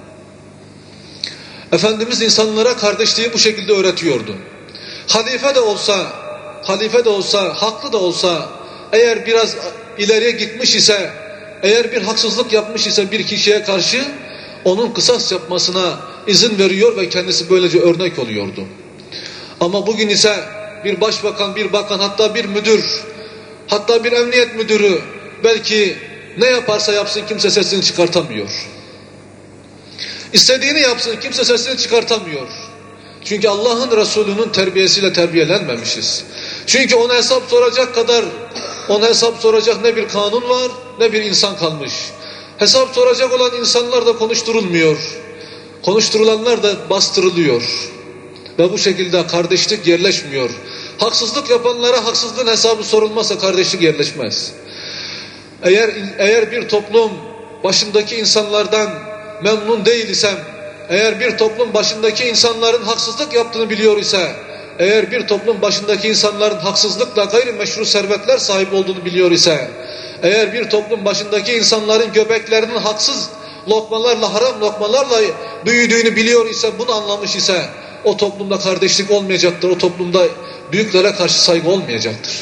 S2: Efendimiz insanlara kardeşliği bu şekilde öğretiyordu. Halife de olsa, halife de olsa, haklı da olsa, eğer biraz ileriye gitmiş ise, eğer bir haksızlık yapmış ise bir kişiye karşı onun kısas yapmasına izin veriyor ve kendisi böylece örnek oluyordu. Ama bugün ise bir başbakan, bir bakan, hatta bir müdür, hatta bir emniyet müdürü belki ne yaparsa yapsın kimse sesini çıkartamıyor. İstediğini yapsın kimse sesini çıkartamıyor. Çünkü Allah'ın Resulü'nün terbiyesiyle terbiyelenmemişiz. Çünkü ona hesap soracak kadar, ona hesap soracak ne bir kanun var ne bir insan kalmış. Hesap soracak olan insanlar da konuşturulmuyor. Konuşturulanlar da bastırılıyor. Ve bu şekilde kardeşlik yerleşmiyor. Haksızlık yapanlara haksızlığın hesabı sorulmazsa kardeşlik yerleşmez. Eğer eğer bir toplum başındaki insanlardan memnun değil isem, eğer bir toplum başındaki insanların haksızlık yaptığını biliyor ise, eğer bir toplum başındaki insanların haksızlıkla gayrimeşru servetler sahibi olduğunu biliyor ise, eğer bir toplum başındaki insanların göbeklerinin haksız lokmalarla, haram lokmalarla büyüdüğünü biliyor ise, bunu anlamış ise, o toplumda kardeşlik olmayacaktır, o toplumda büyüklere karşı saygı olmayacaktır.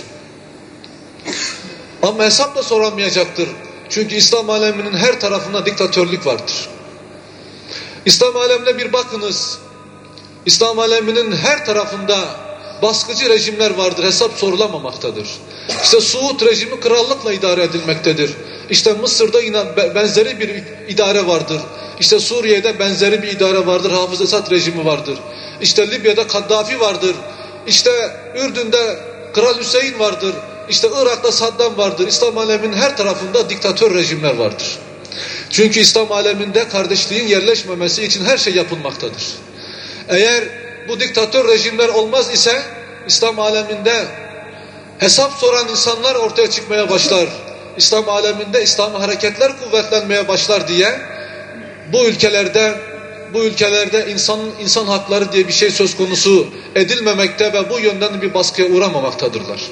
S2: Ama hesap da soramayacaktır. Çünkü İslam aleminin her tarafında diktatörlük vardır. İslam alemine bir bakınız. İslam aleminin her tarafında baskıcı rejimler vardır. Hesap sorulamamaktadır. İşte Suud rejimi krallıkla idare edilmektedir. İşte Mısır'da yine benzeri bir idare vardır. İşte Suriye'de benzeri bir idare vardır. Hafız Esad rejimi vardır. İşte Libya'da Kaddafi vardır. İşte Ürdün'de Kral Hüseyin vardır. İşte Irak'ta Saddam vardır. İslam aleminin her tarafında diktatör rejimler vardır. Çünkü İslam aleminde kardeşliğin yerleşmemesi için her şey yapılmaktadır. Eğer bu diktatör rejimler olmaz ise İslam aleminde hesap soran insanlar ortaya çıkmaya başlar. İslam aleminde İslami hareketler kuvvetlenmeye başlar diye bu ülkelerde bu ülkelerde insan insan hakları diye bir şey söz konusu edilmemekte ve bu yönden bir baskıya uğramamaktadırlar.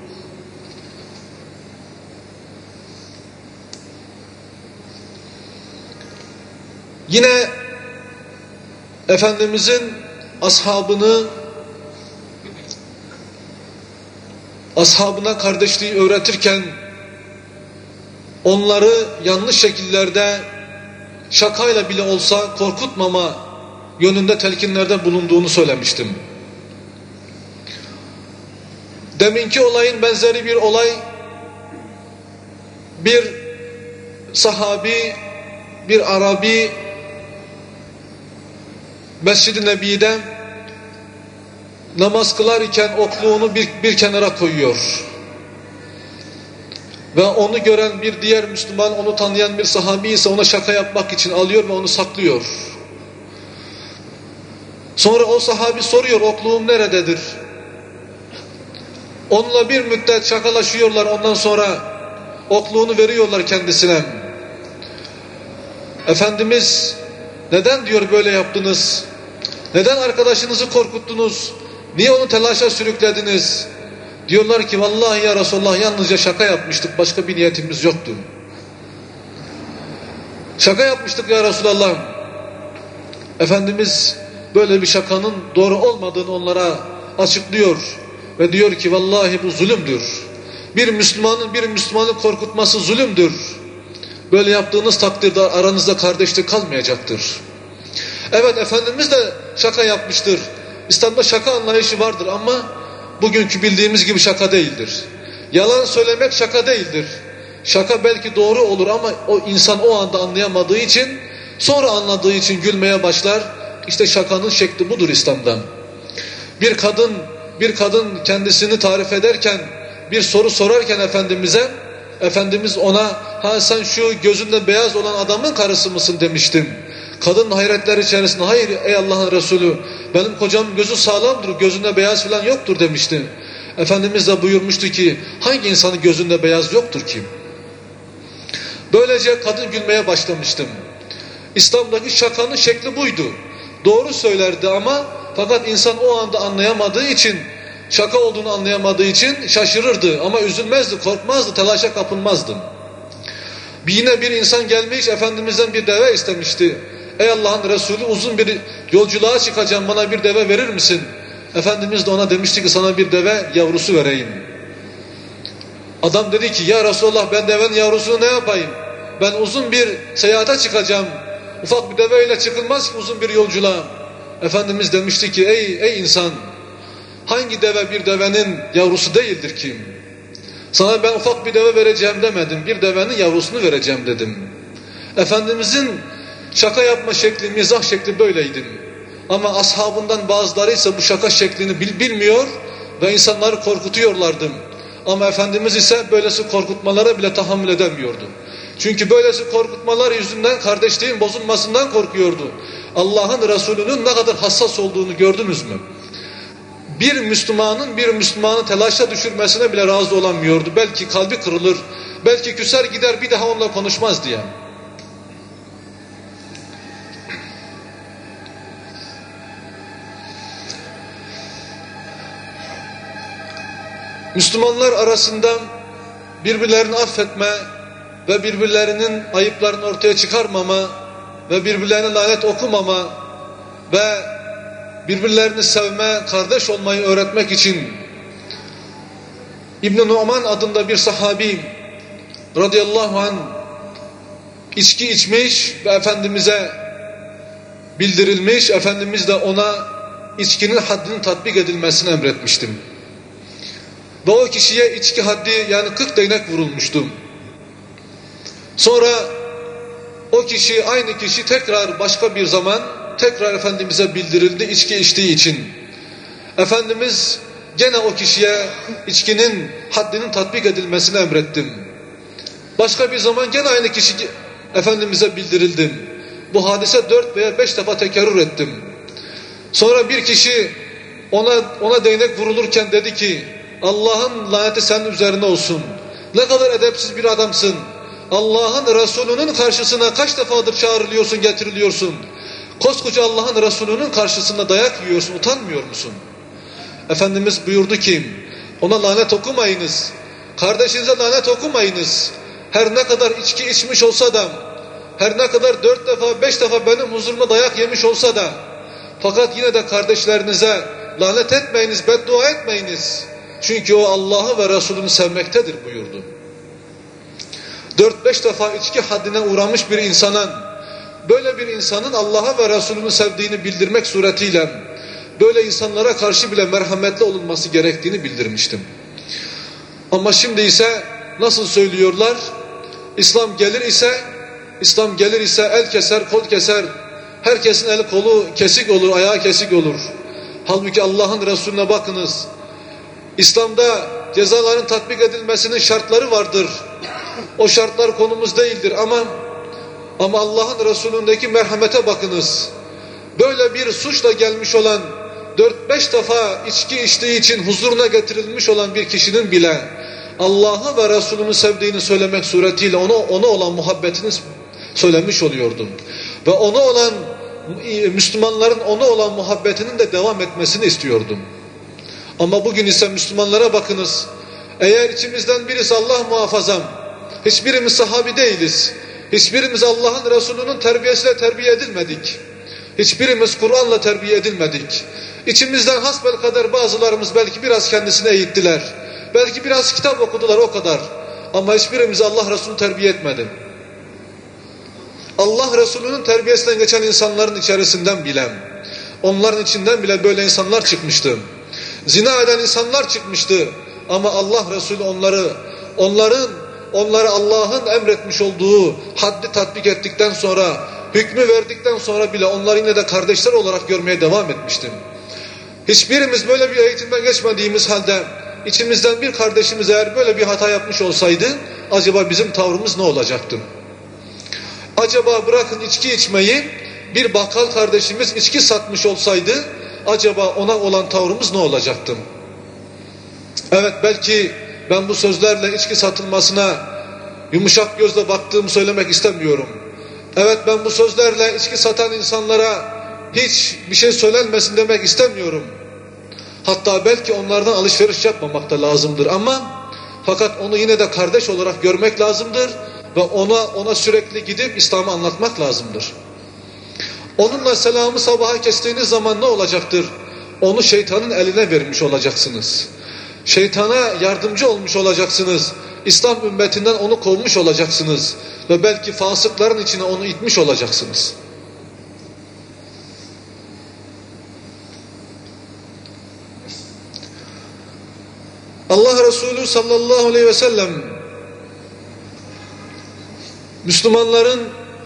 S2: Yine Efendimizin ashabını ashabına kardeşliği öğretirken onları yanlış şekillerde şakayla bile olsa korkutmama yönünde telkinlerde bulunduğunu söylemiştim. Deminki olayın benzeri bir olay, bir sahabi, bir Arabi Mescid-i Nebi'de namaz kılar iken okluğunu bir, bir kenara koyuyor. Ve onu gören bir diğer Müslüman, onu tanıyan bir sahabi ise ona şaka yapmak için alıyor ve onu saklıyor. Sonra o sahabi soruyor, okluğum nerededir? Onunla bir müddet şakalaşıyorlar, ondan sonra okluğunu veriyorlar kendisine. Efendimiz, neden diyor böyle yaptınız? Neden arkadaşınızı korkuttunuz? Niye onu telaşa sürüklediniz? Diyorlar ki vallahi ya Resulullah yalnızca şaka yapmıştık, başka bir niyetimiz yoktu. Şaka yapmıştık ya Resulullah. Efendimiz böyle bir şakanın doğru olmadığını onlara açıklıyor ve diyor ki vallahi bu zulümdür. Bir Müslümanın bir Müslümanı korkutması zulümdür. Böyle yaptığınız takdirde aranızda kardeşlik kalmayacaktır. Evet, Efendimiz de şaka yapmıştır. İslam'da şaka anlayışı vardır ama bugünkü bildiğimiz gibi şaka değildir. Yalan söylemek şaka değildir. Şaka belki doğru olur ama o insan o anda anlayamadığı için, sonra anladığı için gülmeye başlar. İşte şakanın şekli budur İslam'da. Bir kadın, bir kadın kendisini tarif ederken, bir soru sorarken Efendimiz'e, Efendimiz ona, ha sen şu gözünde beyaz olan adamın karısı mısın demiştim. Kadın hayretler içerisinde, hayır ey Allah'ın Resulü, benim kocam gözü sağlamdır, gözünde beyaz falan yoktur demişti. Efendimiz de buyurmuştu ki hangi insanın gözünde beyaz yoktur ki? Böylece kadın gülmeye başlamıştım. İslam'daki şakanın şekli buydu. Doğru söylerdi ama fakat insan o anda anlayamadığı için, şaka olduğunu anlayamadığı için şaşırırdı ama üzülmezdi, korkmazdı, telaşa kapılmazdı. Bir yine bir insan gelmiş Efendimiz'den bir deve istemişti. Ey Allah'ın Resulü, uzun bir yolculuğa çıkacağım, bana bir deve verir misin? Efendimiz de ona demişti ki sana bir deve yavrusu vereyim. Adam dedi ki ya Resulullah, ben devenin yavrusunu ne yapayım? Ben uzun bir seyahate çıkacağım. Ufak bir deveyle çıkılmaz ki uzun bir yolculuğa. Efendimiz demişti ki ey ey insan, hangi deve bir devenin yavrusu değildir ki? Sana ben ufak bir deve vereceğim demedim, bir devenin yavrusunu vereceğim dedim. Efendimizin şaka yapma şekli, mizah şekli böyleydi. Ama ashabından bazıları ise bu şaka şeklini bil, bilmiyor ve insanları korkutuyorlardı. Ama Efendimiz ise böylesi korkutmalara bile tahammül edemiyordu. Çünkü böylesi korkutmalar yüzünden kardeşliğin bozulmasından korkuyordu. Allah'ın Resulü'nün ne kadar hassas olduğunu gördünüz mü? Bir Müslümanın bir Müslümanı telaşa düşürmesine bile razı olamıyordu. Belki kalbi kırılır, belki küser gider, bir daha onunla konuşmaz diye. Müslümanlar arasında birbirlerini affetme ve birbirlerinin ayıplarını ortaya çıkarmama ve birbirlerine lanet okumama ve birbirlerini sevme, kardeş olmayı öğretmek için İbn-i Nu'man adında bir sahabi radıyallahu anh içki içmiş ve Efendimiz'e bildirilmiş. Efendimiz de ona içkinin haddinin tatbik edilmesini emretmiştim. Ve o kişiye içki haddi, yani kırk değnek vurulmuştu. Sonra o kişi, aynı kişi tekrar başka bir zaman tekrar Efendimiz'e bildirildi içki içtiği için. Efendimiz gene o kişiye içkinin haddinin tatbik edilmesini emrettim. Başka bir zaman gene aynı kişi Efendimiz'e bildirildi. Bu hadise dört veya beş defa tekerrür ettim. Sonra bir kişi ona ona değnek vurulurken dedi ki Allah'ın laneti senin üzerine olsun. Ne kadar edepsiz bir adamsın. Allah'ın Resulü'nün karşısına kaç defadır çağrılıyorsun, getiriliyorsun. Koskoca Allah'ın Resulü'nün karşısında dayak yiyorsun, utanmıyor musun? Efendimiz buyurdu ki ona lanet okumayınız. Kardeşinize lanet okumayınız. Her ne kadar içki içmiş olsa da, her ne kadar dört defa, beş defa benim huzuruma dayak yemiş olsa da, fakat yine de kardeşlerinize lanet etmeyiniz, beddua etmeyiniz. Çünkü o Allah'ı ve Resulünü sevmektedir buyurdu. Dört beş defa içki haddine uğramış bir insana, böyle bir insanın Allah'a ve Resulünü sevdiğini bildirmek suretiyle, böyle insanlara karşı bile merhametli olunması gerektiğini bildirmiştim. Ama şimdi ise nasıl söylüyorlar? İslam gelir ise, İslam gelir ise el keser, kol keser, herkesin eli kolu kesik olur, ayağı kesik olur. Halbuki Allah'ın Resulüne bakınız. İslam'da cezaların tatbik edilmesinin şartları vardır. O şartlar konumuz değildir ama ama Allah'ın Resulündeki merhamete bakınız. Böyle bir suçla gelmiş olan, dört beş defa içki içtiği için huzuruna getirilmiş olan bir kişinin bile Allah'ı ve Resulünü sevdiğini söylemek suretiyle ona, ona olan muhabbetini söylemiş oluyordum. Ve ona olan, Müslümanların ona olan muhabbetinin de devam etmesini istiyordum. Ama bugün ise Müslümanlara bakınız. Eğer içimizden birisi, Allah muhafazam, hiçbirimiz sahabi değiliz. Hiçbirimiz Allah'ın Resulü'nün terbiyesiyle terbiye edilmedik. Hiçbirimiz Kur'an'la terbiye edilmedik. İçimizden hasbelkader bazılarımız belki biraz kendisine eğittiler. Belki biraz kitap okudular, o kadar. Ama hiçbirimiz Allah Resulü terbiye etmedi. Allah Resulü'nün terbiyesinden geçen insanların içerisinden bile, onların içinden bile böyle insanlar çıkmıştı. Zina eden insanlar çıkmıştı. Ama Allah Resulü onları, onların, onları Allah'ın emretmiş olduğu haddi tatbik ettikten sonra, hükmü verdikten sonra bile onları yine de kardeşler olarak görmeye devam etmiştim. Hiçbirimiz böyle bir eğitimden geçmediğimiz halde içimizden bir kardeşimiz eğer böyle bir hata yapmış olsaydı acaba bizim tavrımız ne olacaktı? Acaba bırakın içki içmeyi, bir bakkal kardeşimiz içki satmış olsaydı acaba ona olan tavrımız ne olacaktı? Evet, belki ben bu sözlerle içki satılmasına yumuşak gözle baktığımı söylemek istemiyorum. Evet, ben bu sözlerle içki satan insanlara hiç bir şey söylenmesin demek istemiyorum. Hatta belki onlardan alışveriş yapmamak da lazımdır ama fakat onu yine de kardeş olarak görmek lazımdır ve ona ona sürekli gidip İslam'ı anlatmak lazımdır. Onunla selamı sabaha kestiğiniz zaman ne olacaktır? Onu şeytanın eline vermiş olacaksınız. Şeytana yardımcı olmuş olacaksınız. İslam ümmetinden onu kovmuş olacaksınız. Ve belki fasıkların içine onu itmiş olacaksınız. Allah Resulü sallallahu aleyhi ve sellem Müslümanların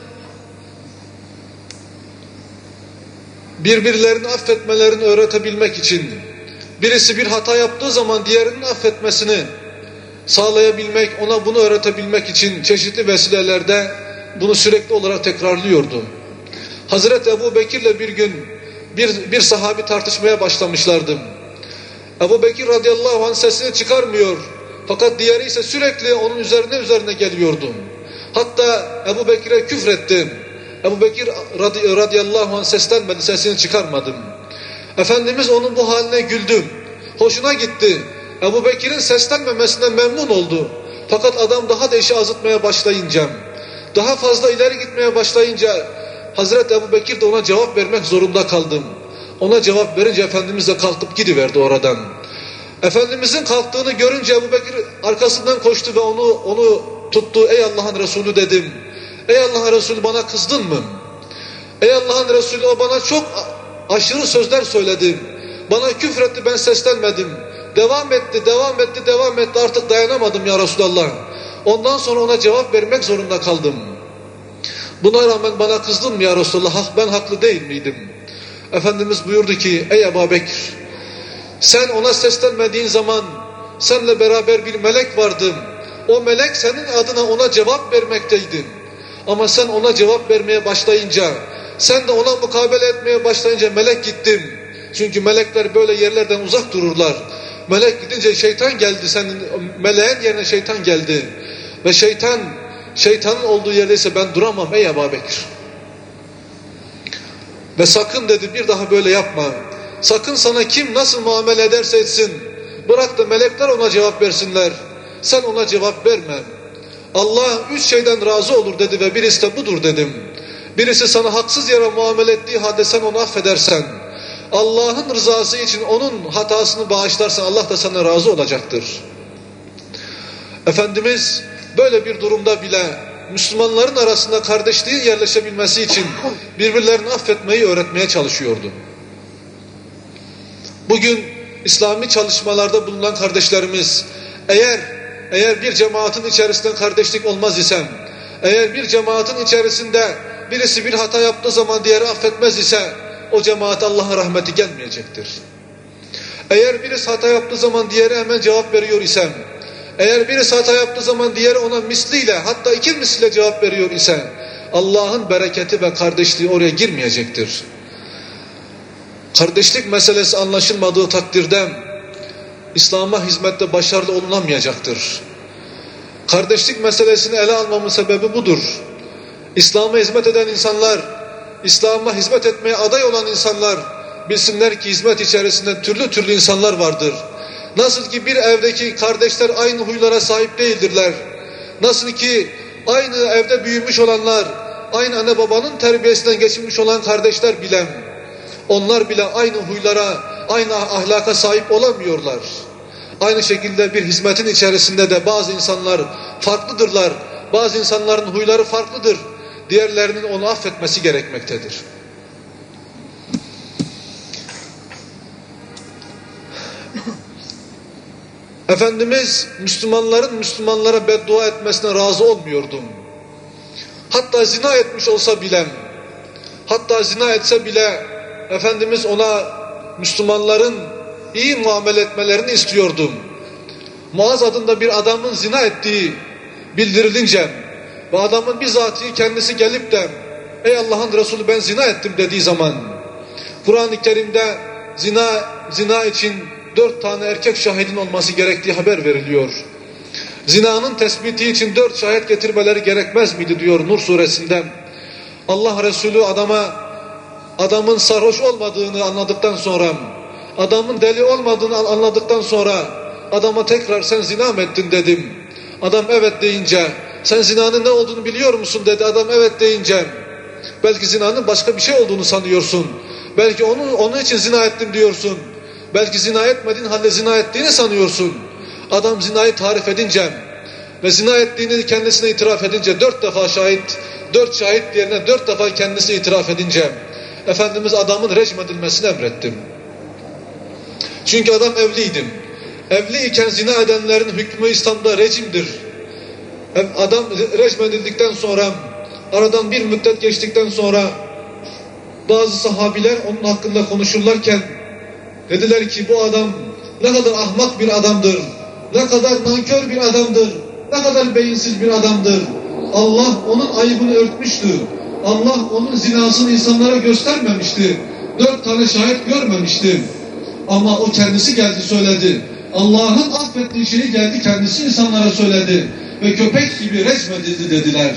S2: birbirlerini affetmelerini öğretebilmek için, birisi bir hata yaptığı zaman diğerinin affetmesini sağlayabilmek, ona bunu öğretebilmek için çeşitli vesilelerde bunu sürekli olarak tekrarlıyordu. Hazreti Ebu Bekir'le bir gün bir, bir sahabi tartışmaya başlamışlardı. Ebu Bekir radıyallahu anh sesini çıkarmıyor. Fakat diğeri ise sürekli onun üzerine üzerine geliyordu. Hatta Ebu Bekir'e küfretti. Ebu Bekir radi, radıyallahu anh seslenmedi, sesini çıkarmadı. Efendimiz onun bu haline güldü. Hoşuna gitti. Ebu Bekir'in seslenmemesinden memnun oldu. Fakat adam daha da işi azıtmaya başlayınca, daha fazla ileri gitmeye başlayınca Hazreti Ebu Bekir de ona cevap vermek zorunda kaldı. Ona cevap verince Efendimiz de kalkıp gidiverdi oradan. Efendimizin kalktığını görünce Ebu Bekir arkasından koştu ve onu onu tuttu. Ey Allah'ın Resulü dedim. Ey Allah'ın Resulü, bana kızdın mı? Ey Allah'ın Resulü, o bana çok aşırı sözler söyledi. Bana küfretti, ben seslenmedim. Devam etti, devam etti, devam etti. Artık dayanamadım ya Resulallah. Ondan sonra ona cevap vermek zorunda kaldım. Buna rağmen bana kızdın mı ya Resulallah? Ben haklı değil miydim? Efendimiz buyurdu ki, ey Ebu Bekir, sen ona seslenmediğin zaman seninle beraber bir melek vardı. O melek senin adına ona cevap vermekteydi. Ama sen ona cevap vermeye başlayınca, sen de ona mukabele etmeye başlayınca melek gittim. Çünkü melekler böyle yerlerden uzak dururlar. Melek gidince şeytan geldi, senin meleğin yerine şeytan geldi. Ve şeytan, şeytanın olduğu yerdeyse ben duramam ey Ebu Bekir. Ve sakın dedi, bir daha böyle yapma. Sakın sana kim nasıl muamele ederse etsin, bırak da melekler ona cevap versinler. Sen ona cevap verme. Allah üç şeyden razı olur dedi ve birisi de budur dedim. Birisi sana haksız yere muamele ettiği halde sen onu affedersen, Allah'ın rızası için onun hatasını bağışlarsan Allah da sana razı olacaktır. Efendimiz böyle bir durumda bile Müslümanların arasında kardeşliğin yerleşebilmesi için birbirlerini affetmeyi öğretmeye çalışıyordu. Bugün İslami çalışmalarda bulunan kardeşlerimiz, eğer eğer bir cemaatin içerisinde kardeşlik olmaz ise, eğer bir cemaatin içerisinde birisi bir hata yaptığı zaman diğeri affetmez ise o cemaate Allah'ın rahmeti gelmeyecektir. Eğer birisi hata yaptığı zaman diğeri hemen cevap veriyor ise, eğer birisi hata yaptığı zaman diğeri ona misliyle, hatta iki misliyle cevap veriyor ise Allah'ın bereketi ve kardeşliği oraya girmeyecektir. Kardeşlik meselesi anlaşılmadığı takdirde İslam'a hizmette başarılı olunamayacaktır. Kardeşlik meselesini ele almamın sebebi budur. İslam'a hizmet eden insanlar, İslam'a hizmet etmeye aday olan insanlar bilsinler ki hizmet içerisinde türlü türlü insanlar vardır. Nasıl ki bir evdeki kardeşler aynı huylara sahip değildirler. Nasıl ki aynı evde büyümüş olanlar, aynı anne babanın terbiyesinden geçirmiş olan kardeşler bile, onlar bile aynı huylara, aynı ahlaka sahip olamıyorlar. Aynı şekilde bir hizmetin içerisinde de bazı insanlar farklıdırlar. Bazı insanların huyları farklıdır. Diğerlerinin onu affetmesi gerekmektedir. Efendimiz Müslümanların Müslümanlara beddua etmesine razı olmuyordu. Hatta zina etmiş olsa bile, hatta zina etse bile Efendimiz ona Müslümanların iyi muamele etmelerini istiyordu. Muaz adında bir adamın zina ettiği bildirilince ve adamın bizatihi kendisi gelip de ey Allah'ın Resulü ben zina ettim dediği zaman Kur'an-ı Kerim'de zina zina için dört tane erkek şahidin olması gerektiği haber veriliyor. Zinanın tespiti için dört şahit getirmeleri gerekmez miydi diyor Nur suresinde. Allah Resulü adama, adamın sarhoş olmadığını anladıktan sonra, adamın deli olmadığını anladıktan sonra adama tekrar sen zina mı ettin dedim. Adam evet deyince, sen zinanın ne olduğunu biliyor musun dedi. Adam evet deyince, belki zinanın başka bir şey olduğunu sanıyorsun. Belki onun, onun için zina ettim diyorsun. Belki zina etmediğin halde zina ettiğini sanıyorsun. Adam zinayı tarif edince ve zina ettiğini kendisine itiraf edince, dört defa şahit, dört şahit yerine dört defa kendisi itiraf edince, Efendimiz adamın rejim edilmesini emrettim. Çünkü adam evliydim. Evli iken zina edenlerin hükmü İslam'da rejimdir. Adam rejim edildikten sonra, aradan bir müddet geçtikten sonra bazı sahabiler onun hakkında konuşurlarken dediler ki bu adam ne kadar ahmak bir adamdır, ne kadar nankör bir adamdır, ne kadar beyinsiz bir adamdır. Allah onun ayıbını örtmüştü. Allah onun zinasını insanlara göstermemişti. Dört tane şahit görmemişti. Ama o kendisi geldi söyledi. Allah'ın affettiği şeyi geldi kendisi insanlara söyledi. Ve köpek gibi resmedildi dediler.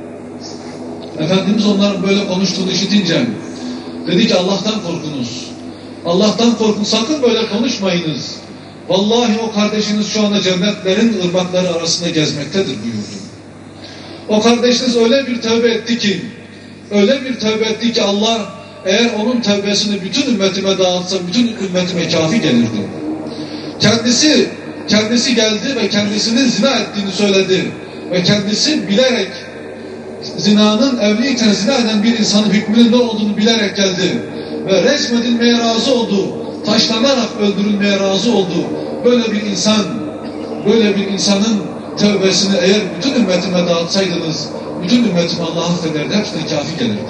S2: Efendimiz onların böyle konuştuğunu işitince dedi ki Allah'tan korkunuz. Allah'tan korkun, sakın böyle konuşmayınız. Vallahi o kardeşiniz şu anda cennetlerin ırmakları arasında gezmektedir buyurdu. O kardeşiniz öyle bir tövbe etti ki, öyle bir tövbe etti ki Allah eğer onun tövbesini bütün ümmetime dağıtsa, bütün ümmetime kafi gelirdi. Kendisi, kendisi geldi ve kendisinin zina ettiğini söyledi. Ve kendisi bilerek, zinanın evliyken zina eden bir insanın hükmünün ne olduğunu bilerek geldi. Ve resmedilmeye razı oldu. Taşlanarak öldürülmeye razı oldu. Böyle bir insan, böyle bir insanın tövbesini eğer bütün ümmetime dağıtsaydınız, bütün ümmetime Allah affederdi, hepsine kafi gelirdi.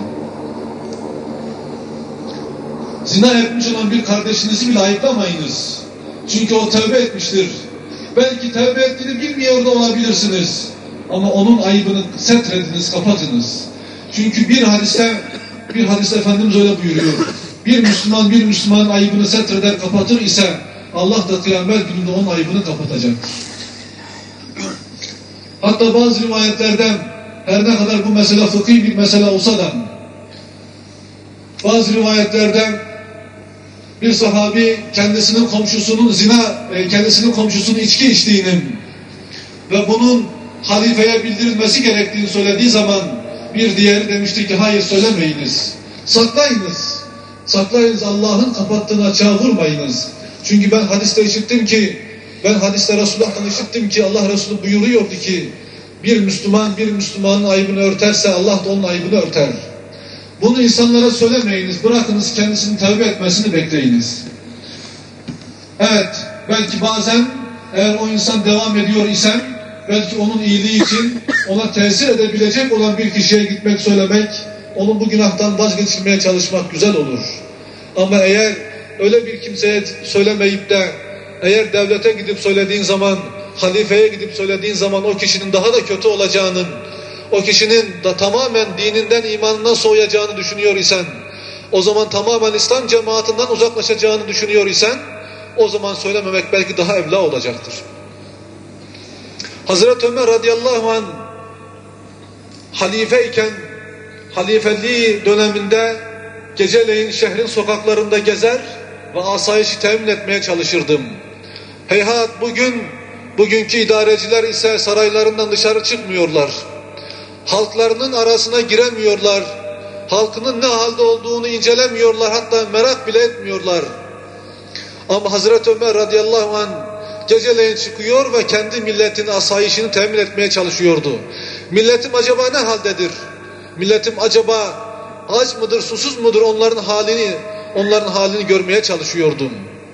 S2: Zina etmiş olan bir kardeşinizi bile ayıplamayınız. Çünkü o tövbe etmiştir. Belki tövbe ettiğini bilmiyor da olabilirsiniz. Ama onun ayıbını setrediniz, kapatınız. Çünkü bir hadiste, bir hadiste Efendimiz öyle buyuruyor. Bir Müslüman bir Müslümanın ayıbını setreder, kapatır ise Allah da kıyamet gününde onun ayıbını kapatacaktır. Hatta bazı rivayetlerden her ne kadar bu mesele fıkhi bir mesele olsa da bazı rivayetlerden bir sahabi kendisinin komşusunun zina, kendisinin komşusunun içki içtiğini ve bunun halifeye bildirilmesi gerektiğini söylediği zaman bir diğeri demişti ki hayır söylemeyiniz. Saklayınız. Saklayınız, Allah'ın kapattığını açığa vurmayınız. Çünkü ben hadiste işittim ki, ben hadiste Resulullah'tan işittim ki Allah Resulü buyuruyordu ki bir Müslüman bir Müslümanın ayıbını örterse Allah da onun ayıbını örter. Bunu insanlara söylemeyiniz, bırakınız kendisinin tövbe etmesini bekleyiniz. Evet, belki bazen eğer o insan devam ediyor ise belki onun iyiliği için ona tesir edebilecek olan bir kişiye gitmek, söylemek, onun bu günahtan vazgeçirmeye çalışmak güzel olur. Ama eğer öyle bir kimseye söylemeyip de eğer devlete gidip söylediğin zaman, halifeye gidip söylediğin zaman o kişinin daha da kötü olacağının, o kişinin da tamamen dininden, imanından soğuyacağını düşünüyor isen, o zaman tamamen İslam cemaatinden uzaklaşacağını düşünüyor isen, o zaman söylememek belki daha evla olacaktır. Hazreti Ömer radıyallahu anh halife iken, halifeliği döneminde geceleyin şehrin sokaklarında gezer ve asayişi temin etmeye çalışırdım. Heyhat bugün, bugünkü idareciler ise saraylarından dışarı çıkmıyorlar. Halklarının arasına giremiyorlar. Halkının ne halde olduğunu incelemiyorlar. Hatta merak bile etmiyorlar. Ama Hazreti Ömer radıyallahu anh geceleyin çıkıyor ve kendi milletinin asayişini temin etmeye çalışıyordu. Milletim acaba ne haldedir? Milletim acaba aç mıdır, susuz mudur? Onların halini, onların halini görmeye çalışıyordum.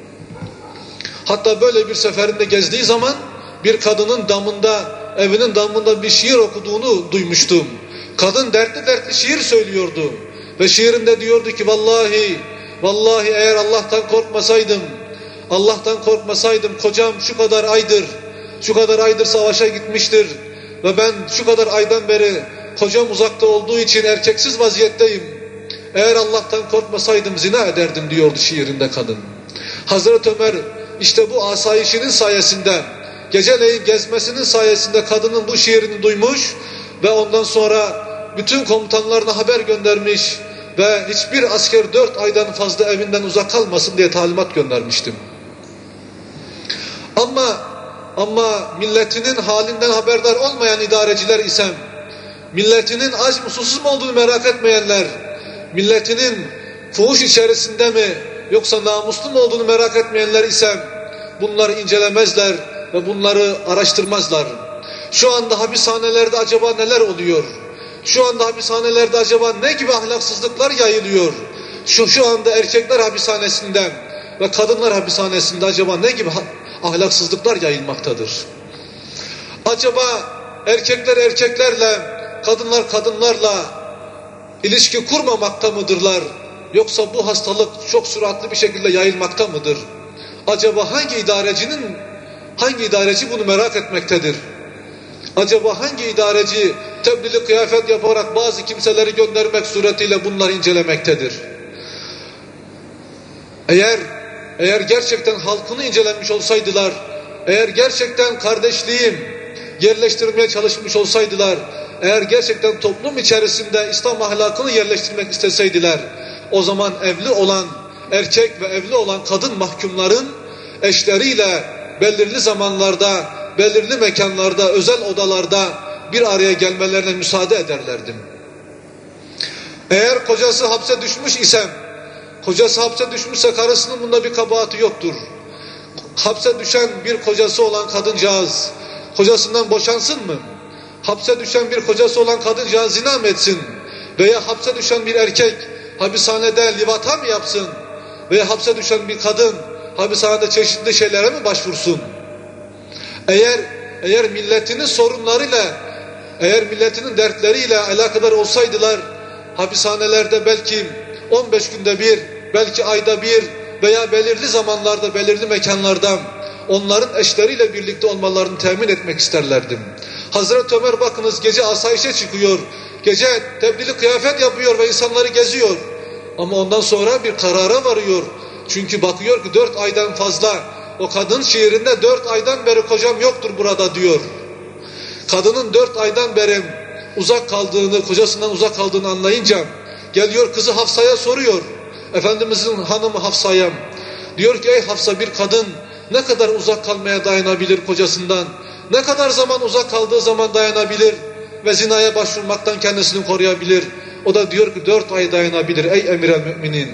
S2: Hatta böyle bir seferinde gezdiği zaman bir kadının damında, evinin damında bir şiir okuduğunu duymuştum. Kadın dertli dertli şiir söylüyordu. Ve şiirinde diyordu ki vallahi, vallahi eğer Allah'tan korkmasaydım, Allah'tan korkmasaydım kocam şu kadar aydır, şu kadar aydır savaşa gitmiştir. Ve ben şu kadar aydan beri kocam uzakta olduğu için erkeksiz vaziyetteyim. Eğer Allah'tan korkmasaydım zina ederdim diyordu şiirinde kadın. Hazreti Ömer işte bu asayişinin sayesinde, geceleyin gezmesinin sayesinde kadının bu şiirini duymuş ve ondan sonra bütün komutanlarına haber göndermiş ve hiçbir asker dört aydan fazla evinden uzak kalmasın diye talimat göndermiştim. Ama ama milletinin halinden haberdar olmayan idareciler ise, milletinin aç mı susuz mu olduğunu merak etmeyenler, milletinin fuhuş içerisinde mi yoksa namuslu mu olduğunu merak etmeyenler ise bunları incelemezler ve bunları araştırmazlar. Şu anda hapishanelerde acaba neler oluyor? Şu anda hapishanelerde acaba ne gibi ahlaksızlıklar yayılıyor? Şu, şu anda erkekler hapishanesinde ve kadınlar hapishanesinde acaba ne gibi ahlaksızlıklar yayılmaktadır? Acaba erkekler erkeklerle, kadınlar kadınlarla ilişki kurmamakta mıdırlar? Yoksa bu hastalık çok süratli bir şekilde yayılmakta mıdır? Acaba hangi idarecinin, hangi idareci bunu merak etmektedir? Acaba hangi idareci tebliğ kıyafet yaparak bazı kimseleri göndermek suretiyle bunları incelemektedir? Eğer eğer gerçekten halkını incelemiş olsaydılar, eğer gerçekten kardeşliği yerleştirmeye çalışmış olsaydılar, eğer gerçekten toplum içerisinde İslam ahlakını yerleştirmek isteseydiler, o zaman evli olan erkek ve evli olan kadın mahkumların eşleriyle belirli zamanlarda, belirli mekanlarda, özel odalarda bir araya gelmelerine müsaade ederlerdim. Eğer kocası hapse düşmüş ise, kocası hapse düşmüşse karısının bunda bir kabahati yoktur. Hapse düşen bir kocası olan kadıncağız kocasından boşansın mı? Hapse düşen bir kocası olan kadıncağız zina mı etsin? Veya hapse düşen bir erkek hapishanede livata mı yapsın? Veya hapse düşen bir kadın hapishanede çeşitli şeylere mi başvursun? Eğer eğer milletinin sorunlarıyla, eğer milletinin dertleriyle alakadar olsaydılar, hapishanelerde belki on beş günde bir, belki ayda bir veya belirli zamanlarda, belirli mekanlarda onların eşleriyle birlikte olmalarını temin etmek isterlerdim. Hazreti Ömer bakınız gece asayişe çıkıyor, gece tebliğ kıyafet yapıyor ve insanları geziyor. Ama ondan sonra bir karara varıyor. Çünkü bakıyor ki dört aydan fazla, o kadın şiirinde dört aydan beri kocam yoktur burada diyor. Kadının dört aydan beri uzak kaldığını, kocasından uzak kaldığını anlayınca geliyor kızı Hafsa'ya soruyor. Efendimizin hanımı Hafsa'ya. Diyor ki ey Hafsa, bir kadın ne kadar uzak kalmaya dayanabilir kocasından? Ne kadar zaman uzak kaldığı zaman dayanabilir ve zinaya başvurmaktan kendisini koruyabilir? O da diyor ki dört ay dayanabilir ey emir-el müminin.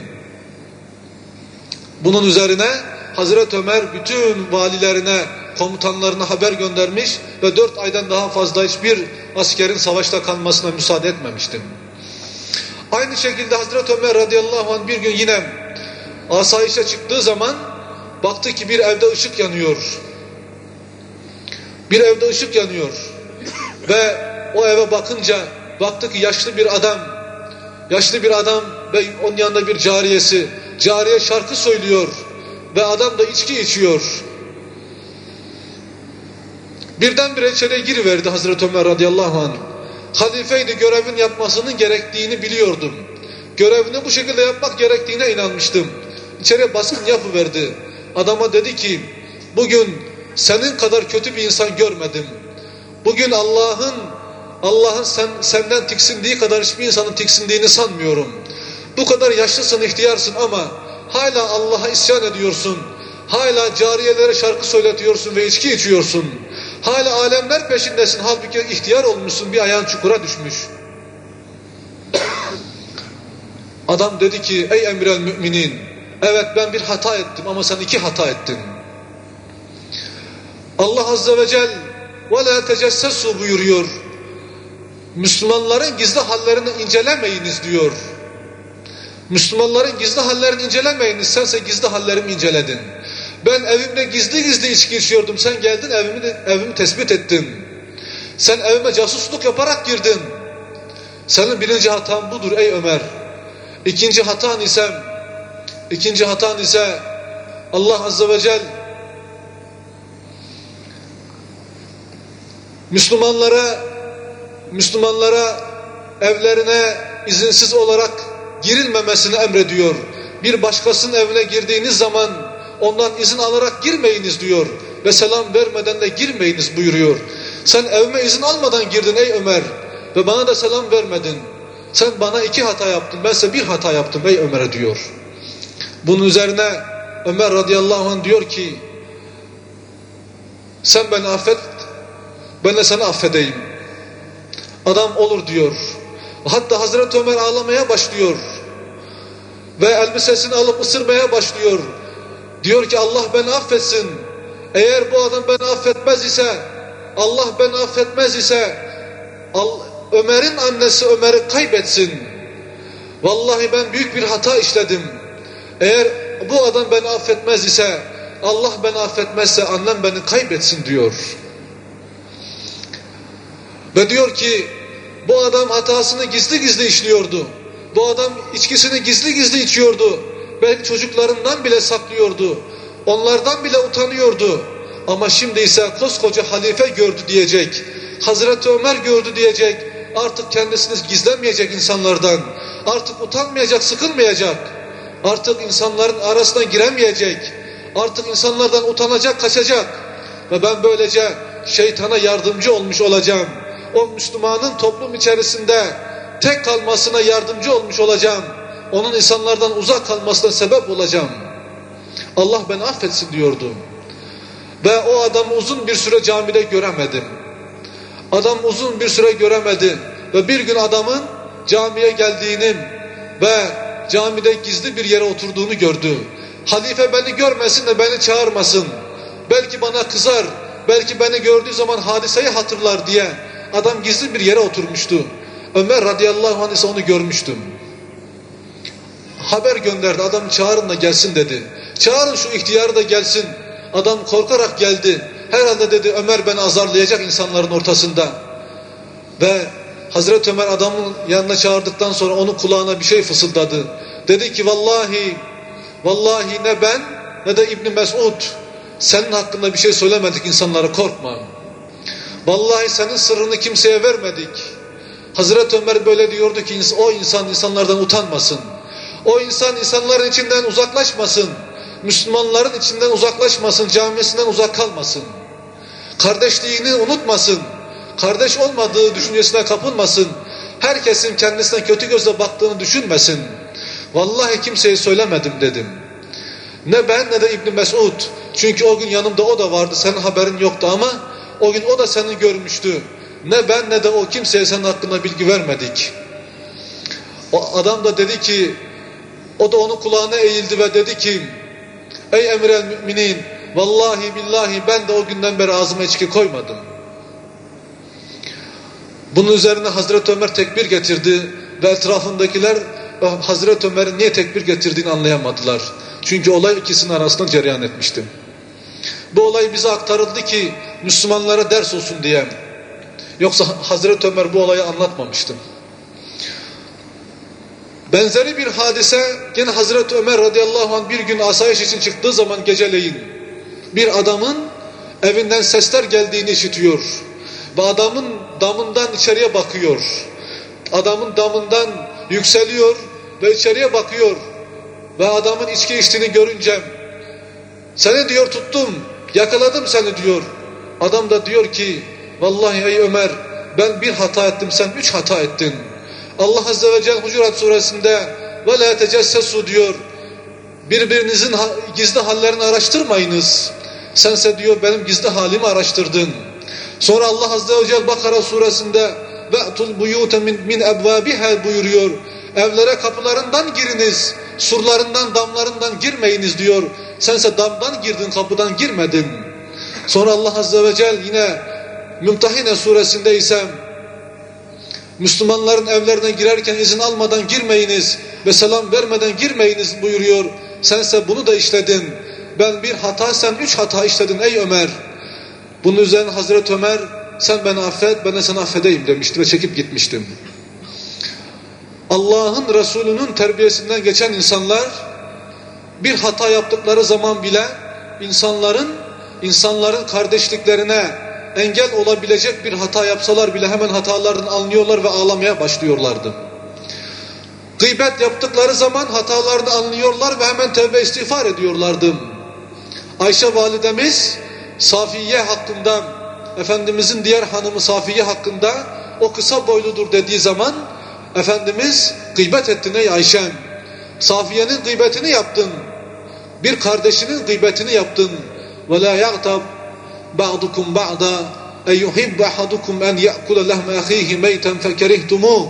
S2: Bunun üzerine Hazreti Ömer bütün valilerine, komutanlarına haber göndermiş ve dört aydan daha fazla hiçbir askerin savaşta kalmasına müsaade etmemiştim. Aynı şekilde Hazreti Ömer radıyallahu anh bir gün yine asayişe çıktığı zaman baktı ki bir evde ışık yanıyor. Bir evde ışık yanıyor. Ve o eve bakınca baktı ki yaşlı bir adam, yaşlı bir adam ve onun yanında bir cariyesi. Cariye şarkı söylüyor ve adam da içki içiyor. Birdenbire içeriye giriverdi Hazreti Ömer radıyallahu anh. Halifeydi, görevin yapmasının gerektiğini biliyordum. Görevini bu şekilde yapmak gerektiğine inanmıştım. İçeriye baskın yapıverdi. Adama dedi ki, bugün senin kadar kötü bir insan görmedim. Bugün Allah'ın Allah'ın sen, senden tiksindiği kadar hiçbir insanın tiksindiğini sanmıyorum. Bu kadar yaşlısın, ihtiyarsın ama hala Allah'a isyan ediyorsun. Hala cariyelere şarkı söyletiyorsun ve içki içiyorsun. Hala alemler peşindesin. Halbuki ihtiyar olmuşsun, bir ayağın çukura düşmüş. Adam dedi ki ey emir-el müminin, evet ben bir hata ettim ama sen iki hata ettin. Allah azze ve celle وَلَا تَجَسَّسُوا buyuruyor. Müslümanların gizli hallerini incelemeyiniz diyor. Müslümanların gizli hallerini incelemeyiniz. Sense gizli hallerimi inceledin. Ben evimde gizli gizli içki içiyordum. Sen geldin evimi, evimi tespit ettin. Sen evime casusluk yaparak girdin. Senin birinci hatan budur ey Ömer. İkinci hatan ise ikinci hatan ise Allah azze ve celle Müslümanlara Müslümanlara evlerine izinsiz olarak girilmemesini emrediyor. Bir başkasının evine girdiğiniz zaman ondan izin alarak girmeyiniz diyor. Ve selam vermeden de girmeyiniz buyuruyor. Sen evime izin almadan girdin ey Ömer ve bana da selam vermedin. Sen bana iki hata yaptın, bense bir hata yaptım ey Ömer'e diyor. Bunun üzerine Ömer radıyallahu anh diyor ki, sen beni affet, ben de seni affedeyim. Adam olur diyor. Hatta Hazreti Ömer ağlamaya başlıyor. Ve elbisesini alıp ısırmaya başlıyor. Diyor ki Allah beni affetsin. Eğer bu adam beni affetmez ise, Allah beni affetmez ise, Ömer'in annesi Ömer'i kaybetsin. Vallahi ben büyük bir hata işledim. Eğer bu adam beni affetmez ise, Allah beni affetmezse annem beni kaybetsin diyor. Ve diyor ki bu adam hatasını gizli gizli işliyordu. Bu adam içkisini gizli gizli içiyordu. Belki çocuklarından bile saklıyordu. Onlardan bile utanıyordu. Ama şimdi ise koskoca halife gördü diyecek. Hazreti Ömer gördü diyecek. Artık kendisini gizlemeyecek insanlardan. Artık utanmayacak, sıkılmayacak. Artık insanların arasına giremeyecek. Artık insanlardan utanacak, kaçacak. Ve ben böylece şeytana yardımcı olmuş olacağım. O Müslümanın toplum içerisinde tek kalmasına yardımcı olmuş olacağım. Onun insanlardan uzak kalmasına sebep olacağım. Allah beni affetsin diyordu. Ve o adamı uzun bir süre camide göremedim. Adam uzun bir süre göremedi. Ve bir gün adamın camiye geldiğini ve camide gizli bir yere oturduğunu gördü. Halife beni görmesin de beni çağırmasın. Belki bana kızar, belki beni gördüğü zaman hadiseyi hatırlar diye adam gizli bir yere oturmuştu. Ömer radıyallahu anh ise onu görmüştüm. Haber gönderdi, adamı çağırın da gelsin dedi. Çağırın şu ihtiyarı da gelsin. Adam korkarak geldi. Herhalde dedi Ömer beni azarlayacak insanların ortasında. Ve Hazreti Ömer adamın yanına çağırdıktan sonra onun kulağına bir şey fısıldadı. Dedi ki vallahi, vallahi ne ben ne de İbn Mesud senin hakkında bir şey söylemedik, insanlara korkma. Vallahi senin sırrını kimseye vermedik. Hazreti Ömer böyle diyordu ki o insan insanlardan utanmasın. O insan insanların içinden uzaklaşmasın. Müslümanların içinden uzaklaşmasın, camisinden uzak kalmasın. Kardeşliğini unutmasın. Kardeş olmadığı düşüncesine kapılmasın. Herkesin kendisine kötü gözle baktığını düşünmesin. Vallahi kimseye söylemedim dedim. Ne ben ne de İbn Mesud. Çünkü o gün yanımda o da vardı, senin haberin yoktu ama o gün o da seni görmüştü. Ne ben ne de o kimseye senin hakkında bilgi vermedik. O adam da dedi ki, o da onun kulağına eğildi ve dedi ki, ey emir el müminin, vallahi billahi ben de o günden beri ağzıma içki koymadım. Bunun üzerine Hazreti Ömer tekbir getirdi ve etrafındakiler Hazreti Ömer'in niye tekbir getirdiğini anlayamadılar. Çünkü olay ikisinin arasında cereyan etmişti. Bu olay bize aktarıldı ki Müslümanlara ders olsun diye. Yoksa Hazreti Ömer bu olayı anlatmamıştı. Benzeri bir hadise yine Hazreti Ömer radıyallahu anh bir gün asayiş için çıktığı zaman geceleyin bir adamın evinden sesler geldiğini işitiyor. Ve adamın damından içeriye bakıyor. Adamın damından yükseliyor ve içeriye bakıyor. Ve adamın içki içtiğini görünce seni diyor tuttum, yakaladım seni diyor. Adam da diyor ki vallahi ey Ömer ben bir hata ettim, sen üç hata ettin. Allah Azze ve Celle Hucurat suresinde ve la tecessesu diyor. Birbirinizin gizli hallerini araştırmayınız. Sense diyor benim gizli halimi araştırdın. Sonra Allah Azze ve Celle Bakara suresinde ve'tul buyute min, min ebvabiha buyuruyor. Evlere kapılarından giriniz, surlarından, damlarından girmeyiniz diyor. Sense damdan girdin, kapıdan girmedin. Sonra Allah Azze ve Celle yine Mümtehine suresinde ise Müslümanların evlerine girerken izin almadan girmeyiniz ve selam vermeden girmeyiniz buyuruyor. Sense bunu da işledin. Ben bir hata, sen üç hata işledin ey Ömer. Bunun üzerine Hazreti Ömer sen beni affet, ben de seni affedeyim demişti ve çekip gitmiştim. Allah'ın Resulü'nün terbiyesinden geçen insanlar bir hata yaptıkları zaman bile insanların insanların kardeşliklerine engel olabilecek bir hata yapsalar bile hemen hatalarını anlıyorlar ve ağlamaya başlıyorlardı. Gıybet yaptıkları zaman hatalarını anlıyorlar ve hemen tevbe istiğfar ediyorlardı. Ayşe validemiz Safiye hakkında, Efendimizin diğer hanımı Safiye hakkında o kısa boyludur dediği zaman Efendimiz gıybet ettin ey Ayşem. Safiye'nin gıybetini yaptın. Bir kardeşinin gıybetini yaptın. وَلَا يَغْتَبْ بَعْضُكُمْ بَعْضًا اَيُّحِبَّ اَحَدُكُمْ اَنْ يَأْكُلَ لَحْمَ اَخِيهِ مَيْتًا فَكَرِهْتُمُوهُ.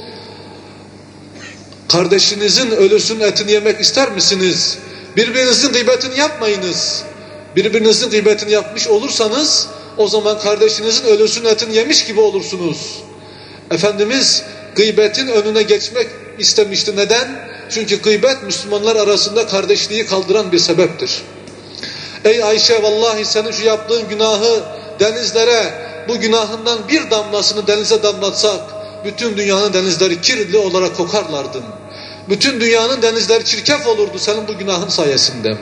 S2: Kardeşinizin ölüsünün etini yemek ister misiniz? Birbirinizin gıybetini yapmayınız. Birbirinizin gıybetini yapmış olursanız o zaman kardeşinizin ölüsünün etini yemiş gibi olursunuz. Efendimiz gıybetin önüne geçmek istemişti. Neden? Çünkü gıybet Müslümanlar arasında kardeşliği kaldıran bir sebeptir. Ey Ayşe, vallahi senin şu yaptığın günahı denizlere, bu günahından bir damlasını denize damlatsak bütün dünyanın denizleri kirli olarak kokarlardı. Bütün dünyanın denizleri çirkef olurdu senin bu günahın sayesinde.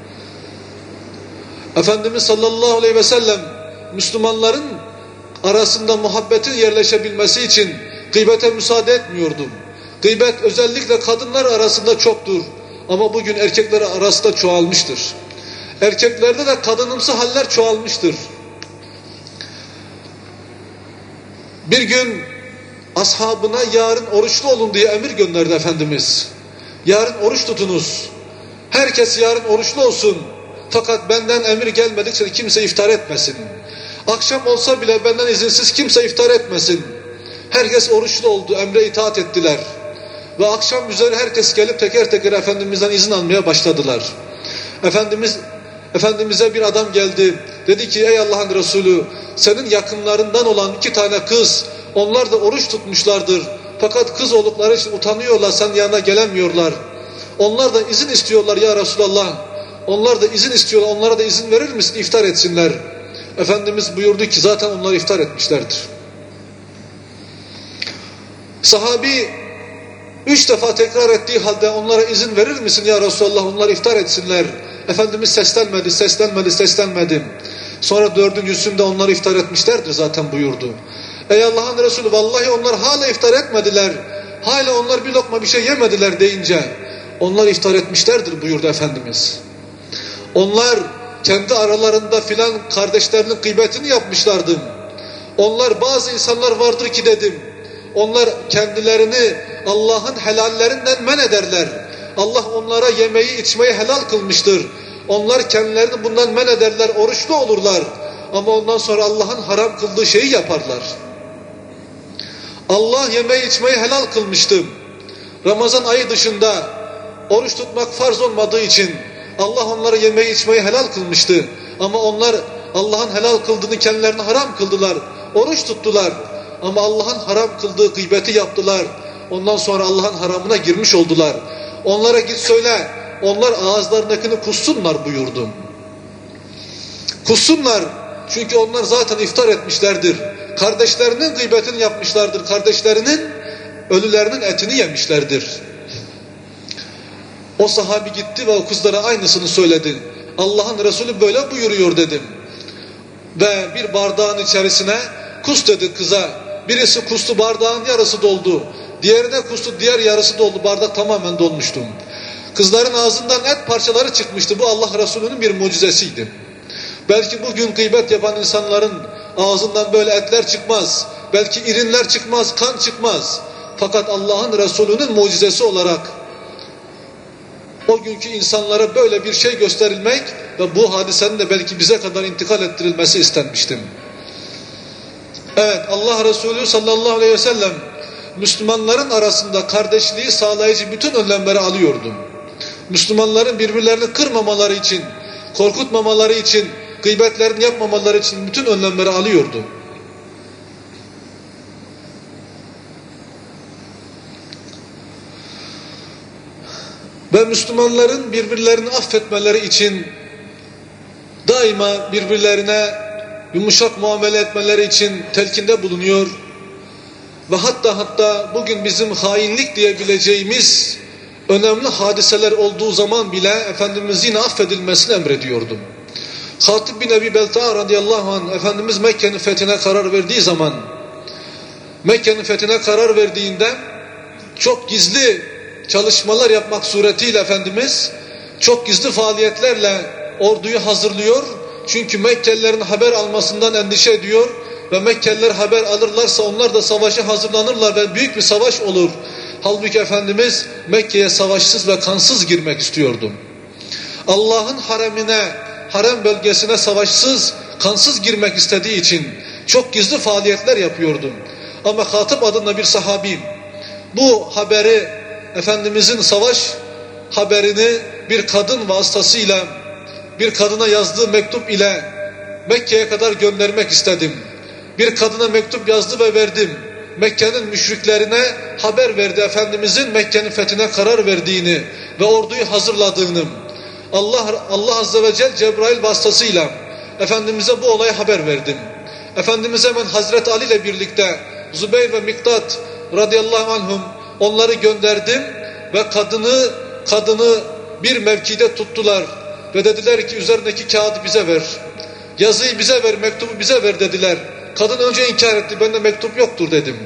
S2: Efendimiz sallallahu aleyhi ve sellem Müslümanların arasında muhabbetin yerleşebilmesi için gıybete müsaade etmiyordu. Gıybet özellikle kadınlar arasında çoktur ama bugün erkekler arasında çoğalmıştır. Erkeklerde de kadınımsı haller çoğalmıştır. Bir gün ashabına yarın oruçlu olun diye emir gönderdi Efendimiz. Yarın oruç tutunuz. Herkes yarın oruçlu olsun. Fakat benden emir gelmedikçe kimse iftar etmesin. Akşam olsa bile benden izinsiz kimse iftar etmesin. Herkes oruçlu oldu, emre itaat ettiler. Ve akşam üzeri herkes gelip teker teker Efendimiz'den izin almaya başladılar. Efendimiz Efendimiz'e bir adam geldi. Dedi ki ey Allah'ın Resulü, senin yakınlarından olan iki tane kız, onlar da oruç tutmuşlardır. Fakat kız oldukları için utanıyorlar, sen yanına gelemiyorlar. Onlar da izin istiyorlar ya Resulallah. Onlar da izin istiyorlar, onlara da izin verir misin iftar etsinler? Efendimiz buyurdu ki zaten onlar iftar etmişlerdir. Sahabi üç defa tekrar ettiği halde onlara izin verir misin ya Resulallah, onlar iftar etsinler? Efendimiz seslenmedi, seslenmedi, seslenmedi. Sonra dördüncüsünde onlar iftar etmişlerdir zaten buyurdu. Ey Allah'ın Resulü, vallahi onlar hala iftar etmediler. Hala onlar bir lokma bir şey yemediler deyince onlar iftar etmişlerdir buyurdu Efendimiz. Onlar kendi aralarında filan kardeşlerinin gıybetini yapmışlardı. Onlar, bazı insanlar vardır ki dedim, onlar kendilerini Allah'ın helallerinden men ederler. Allah onlara yemeği içmeyi helal kılmıştır. Onlar kendilerini bundan men ederler, oruçlu olurlar. Ama ondan sonra Allah'ın haram kıldığı şeyi yaparlar. Allah yemeği içmeyi helal kılmıştı. Ramazan ayı dışında oruç tutmak farz olmadığı için Allah onlara yemeği içmeyi helal kılmıştı. Ama onlar Allah'ın helal kıldığını kendilerine haram kıldılar. Oruç tuttular. Ama Allah'ın haram kıldığı gıybeti yaptılar. Ondan sonra Allah'ın haramına girmiş oldular. Onlara git söyle, onlar ağızlarındakini kussunlar buyurdu. Kussunlar, çünkü onlar zaten iftar etmişlerdir. Kardeşlerinin gıybetini yapmışlardır. Kardeşlerinin ölülerinin etini yemişlerdir. O sahabi gitti ve o kızlara aynısını söyledi. Allah'ın Resulü böyle buyuruyor dedim. Ve bir bardağın içerisine kus dedi kıza. Birisi kustu, bardağın yarısı doldu. Diğerine kustu, diğer yarısı doldu. Bardak tamamen dolmuştu. Kızların ağzından et parçaları çıkmıştı. Bu Allah Resulü'nün bir mucizesiydi. Belki bugün gıybet yapan insanların ağzından böyle etler çıkmaz. Belki irinler çıkmaz, kan çıkmaz. Fakat Allah'ın Resulü'nün mucizesi olarak o günkü insanlara böyle bir şey gösterilmek ve bu hadisenin de belki bize kadar intikal ettirilmesi istenmişti. Evet, Allah Resulü sallallahu aleyhi ve sellem Müslümanların arasında kardeşliği sağlayıcı bütün önlemleri alıyordu. Müslümanların birbirlerini kırmamaları için, korkutmamaları için, gıybetlerini yapmamaları için bütün önlemleri alıyordu. Ve Müslümanların birbirlerini affetmeleri için daima birbirlerine yumuşak muamele etmeleri için telkinde bulunuyor. Ve hatta hatta bugün bizim hainlik diyebileceğimiz önemli hadiseler olduğu zaman bile Efendimiz yine affedilmesini emrediyordu. Hatib bin Ebi Belta'a radıyallahu anh, Efendimiz Mekke'nin fethine karar verdiği zaman, Mekke'nin fethine karar verdiğinde çok gizli çalışmalar yapmak suretiyle Efendimiz çok gizli faaliyetlerle orduyu hazırlıyor. Çünkü Mekkelilerin haber almasından endişe ediyor. Ve Mekkeliler haber alırlarsa onlar da savaşa hazırlanırlar ve büyük bir savaş olur. Halbuki Efendimiz Mekke'ye savaşsız ve kansız girmek istiyordu. Allah'ın haremine, harem bölgesine savaşsız, kansız girmek istediği için çok gizli faaliyetler yapıyordu. Ama Hatip adında bir sahabi bu haberi, Efendimizin savaş haberini bir kadın vasıtasıyla, bir kadına yazdığı mektup ile Mekke'ye kadar göndermek istedim. Bir kadına mektup yazdı ve verdim. Mekke'nin müşriklerine haber verdi Efendimizin Mekke'nin fethine karar verdiğini ve orduyu hazırladığını. Allah Allah Azze ve Celle Cebrail vasıtasıyla Efendimiz'e bu olayı haber verdim. Efendimiz hemen Hazreti Ali ile birlikte Zübeyir ve Miktat radıyallahu anhum onları gönderdim ve kadını kadını bir mevkide tuttular ve dediler ki üzerindeki kağıdı bize ver. Yazıyı bize ver, mektubu bize ver dediler. Kadın önce inkar etti. Bende mektup yoktur dedim.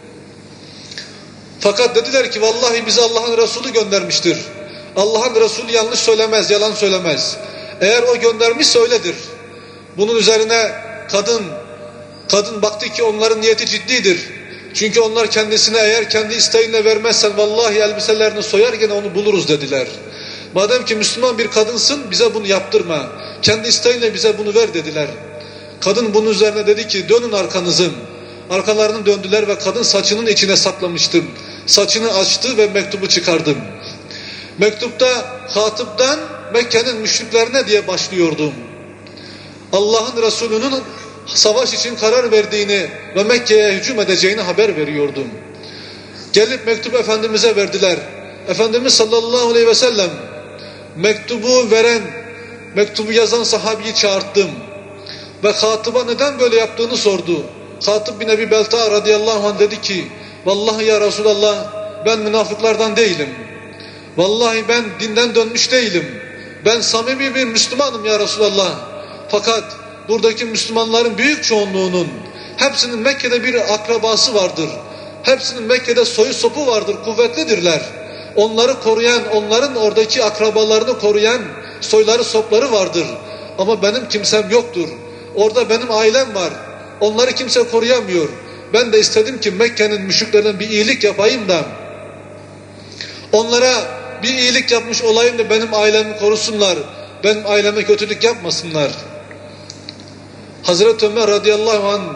S2: Fakat dediler ki vallahi bize Allah'ın Resulü göndermiştir. Allah'ın Resulü yanlış söylemez, yalan söylemez. Eğer o göndermişse öyledir. Bunun üzerine kadın kadın baktı ki onların niyeti ciddidir. Çünkü onlar kendisine eğer kendi isteğinle vermezsen vallahi elbiselerini soyar gene onu buluruz dediler. Madem ki Müslüman bir kadınsın bize bunu yaptırma. Kendi isteğinle bize bunu ver dediler. Kadın bunun üzerine dedi ki dönün arkanızı. Arkalarını döndüler ve kadın saçının içine saklamıştım. Saçını açtı ve mektubu çıkardım. Mektupta Hatip'ten Mekke'nin müşriklerine diye başlıyordum. Allah'ın Resulü'nün savaş için karar verdiğini ve Mekke'ye hücum edeceğini haber veriyordum. Gelip mektubu Efendimiz'e verdiler. Efendimiz sallallahu aleyhi ve sellem mektubu veren, mektubu yazan sahabeyi çağırttım. Ve Hatip'a neden böyle yaptığını sordu. Hatip bin Ebi Belta radıyallahu anh dedi ki vallahi ya Resulallah ben münafıklardan değilim. Vallahi ben dinden dönmüş değilim. Ben samimi bir Müslümanım ya Resulallah. Fakat buradaki Müslümanların büyük çoğunluğunun hepsinin Mekke'de bir akrabası vardır. Hepsinin Mekke'de soyu sopu vardır, kuvvetlidirler. Onları koruyan, onların oradaki akrabalarını koruyan soyları sopları vardır. Ama benim kimsem yoktur. Orada benim ailem var. Onları kimse koruyamıyor. Ben de istedim ki Mekke'nin müşriklerine bir iyilik yapayım da onlara bir iyilik yapmış olayım da benim ailemi korusunlar. Benim aileme kötülük yapmasınlar. Hazreti Ömer radıyallahu anh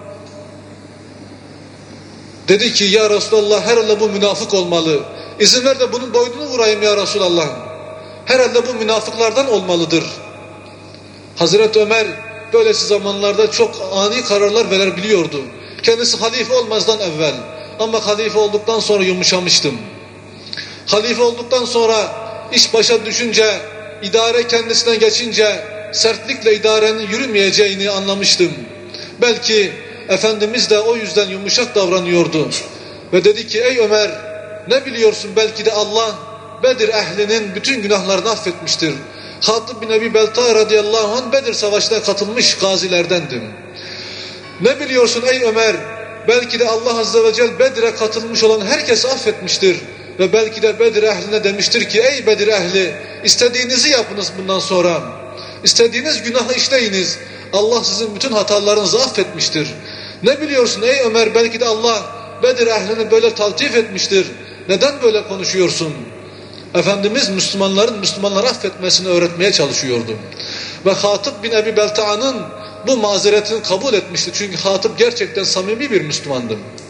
S2: dedi ki ya Resulallah herhalde bu münafık olmalı. İzin ver de bunun boynunu vurayım ya Resulallah. Herhalde bu münafıklardan olmalıdır. Hazreti Ömer böylesi zamanlarda çok ani kararlar verebiliyordu. Kendisi halife olmazdan evvel. Ama halife olduktan sonra yumuşamıştım. Halife olduktan sonra iş başa düşünce, idare kendisine geçince sertlikle idarenin yürümeyeceğini anlamıştım. Belki Efendimiz de o yüzden yumuşak davranıyordu. Ve dedi ki ey Ömer ne biliyorsun belki de Allah Bedir ehlinin bütün günahlarını affetmiştir. Hatip bin Ebi Belta radıyallahu anh Bedir savaşına katılmış gazilerdendim. Ne biliyorsun ey Ömer belki de Allah azze ve celle Bedir'e katılmış olan herkesi affetmiştir. Ve belki de Bedir ehline demiştir ki ey Bedir ehli istediğinizi yapınız bundan sonra. İstediğiniz günahı işleyiniz. Allah sizin bütün hatalarınızı affetmiştir. Ne biliyorsun ey Ömer belki de Allah Bedir ehlini böyle taltif etmiştir. Neden böyle konuşuyorsun? Efendimiz Müslümanların Müslümanları affetmesini öğretmeye çalışıyordu. Ve Hatip bin Ebi Belta'nın bu mazeretini kabul etmişti. Çünkü Hatip gerçekten samimi bir Müslümandı.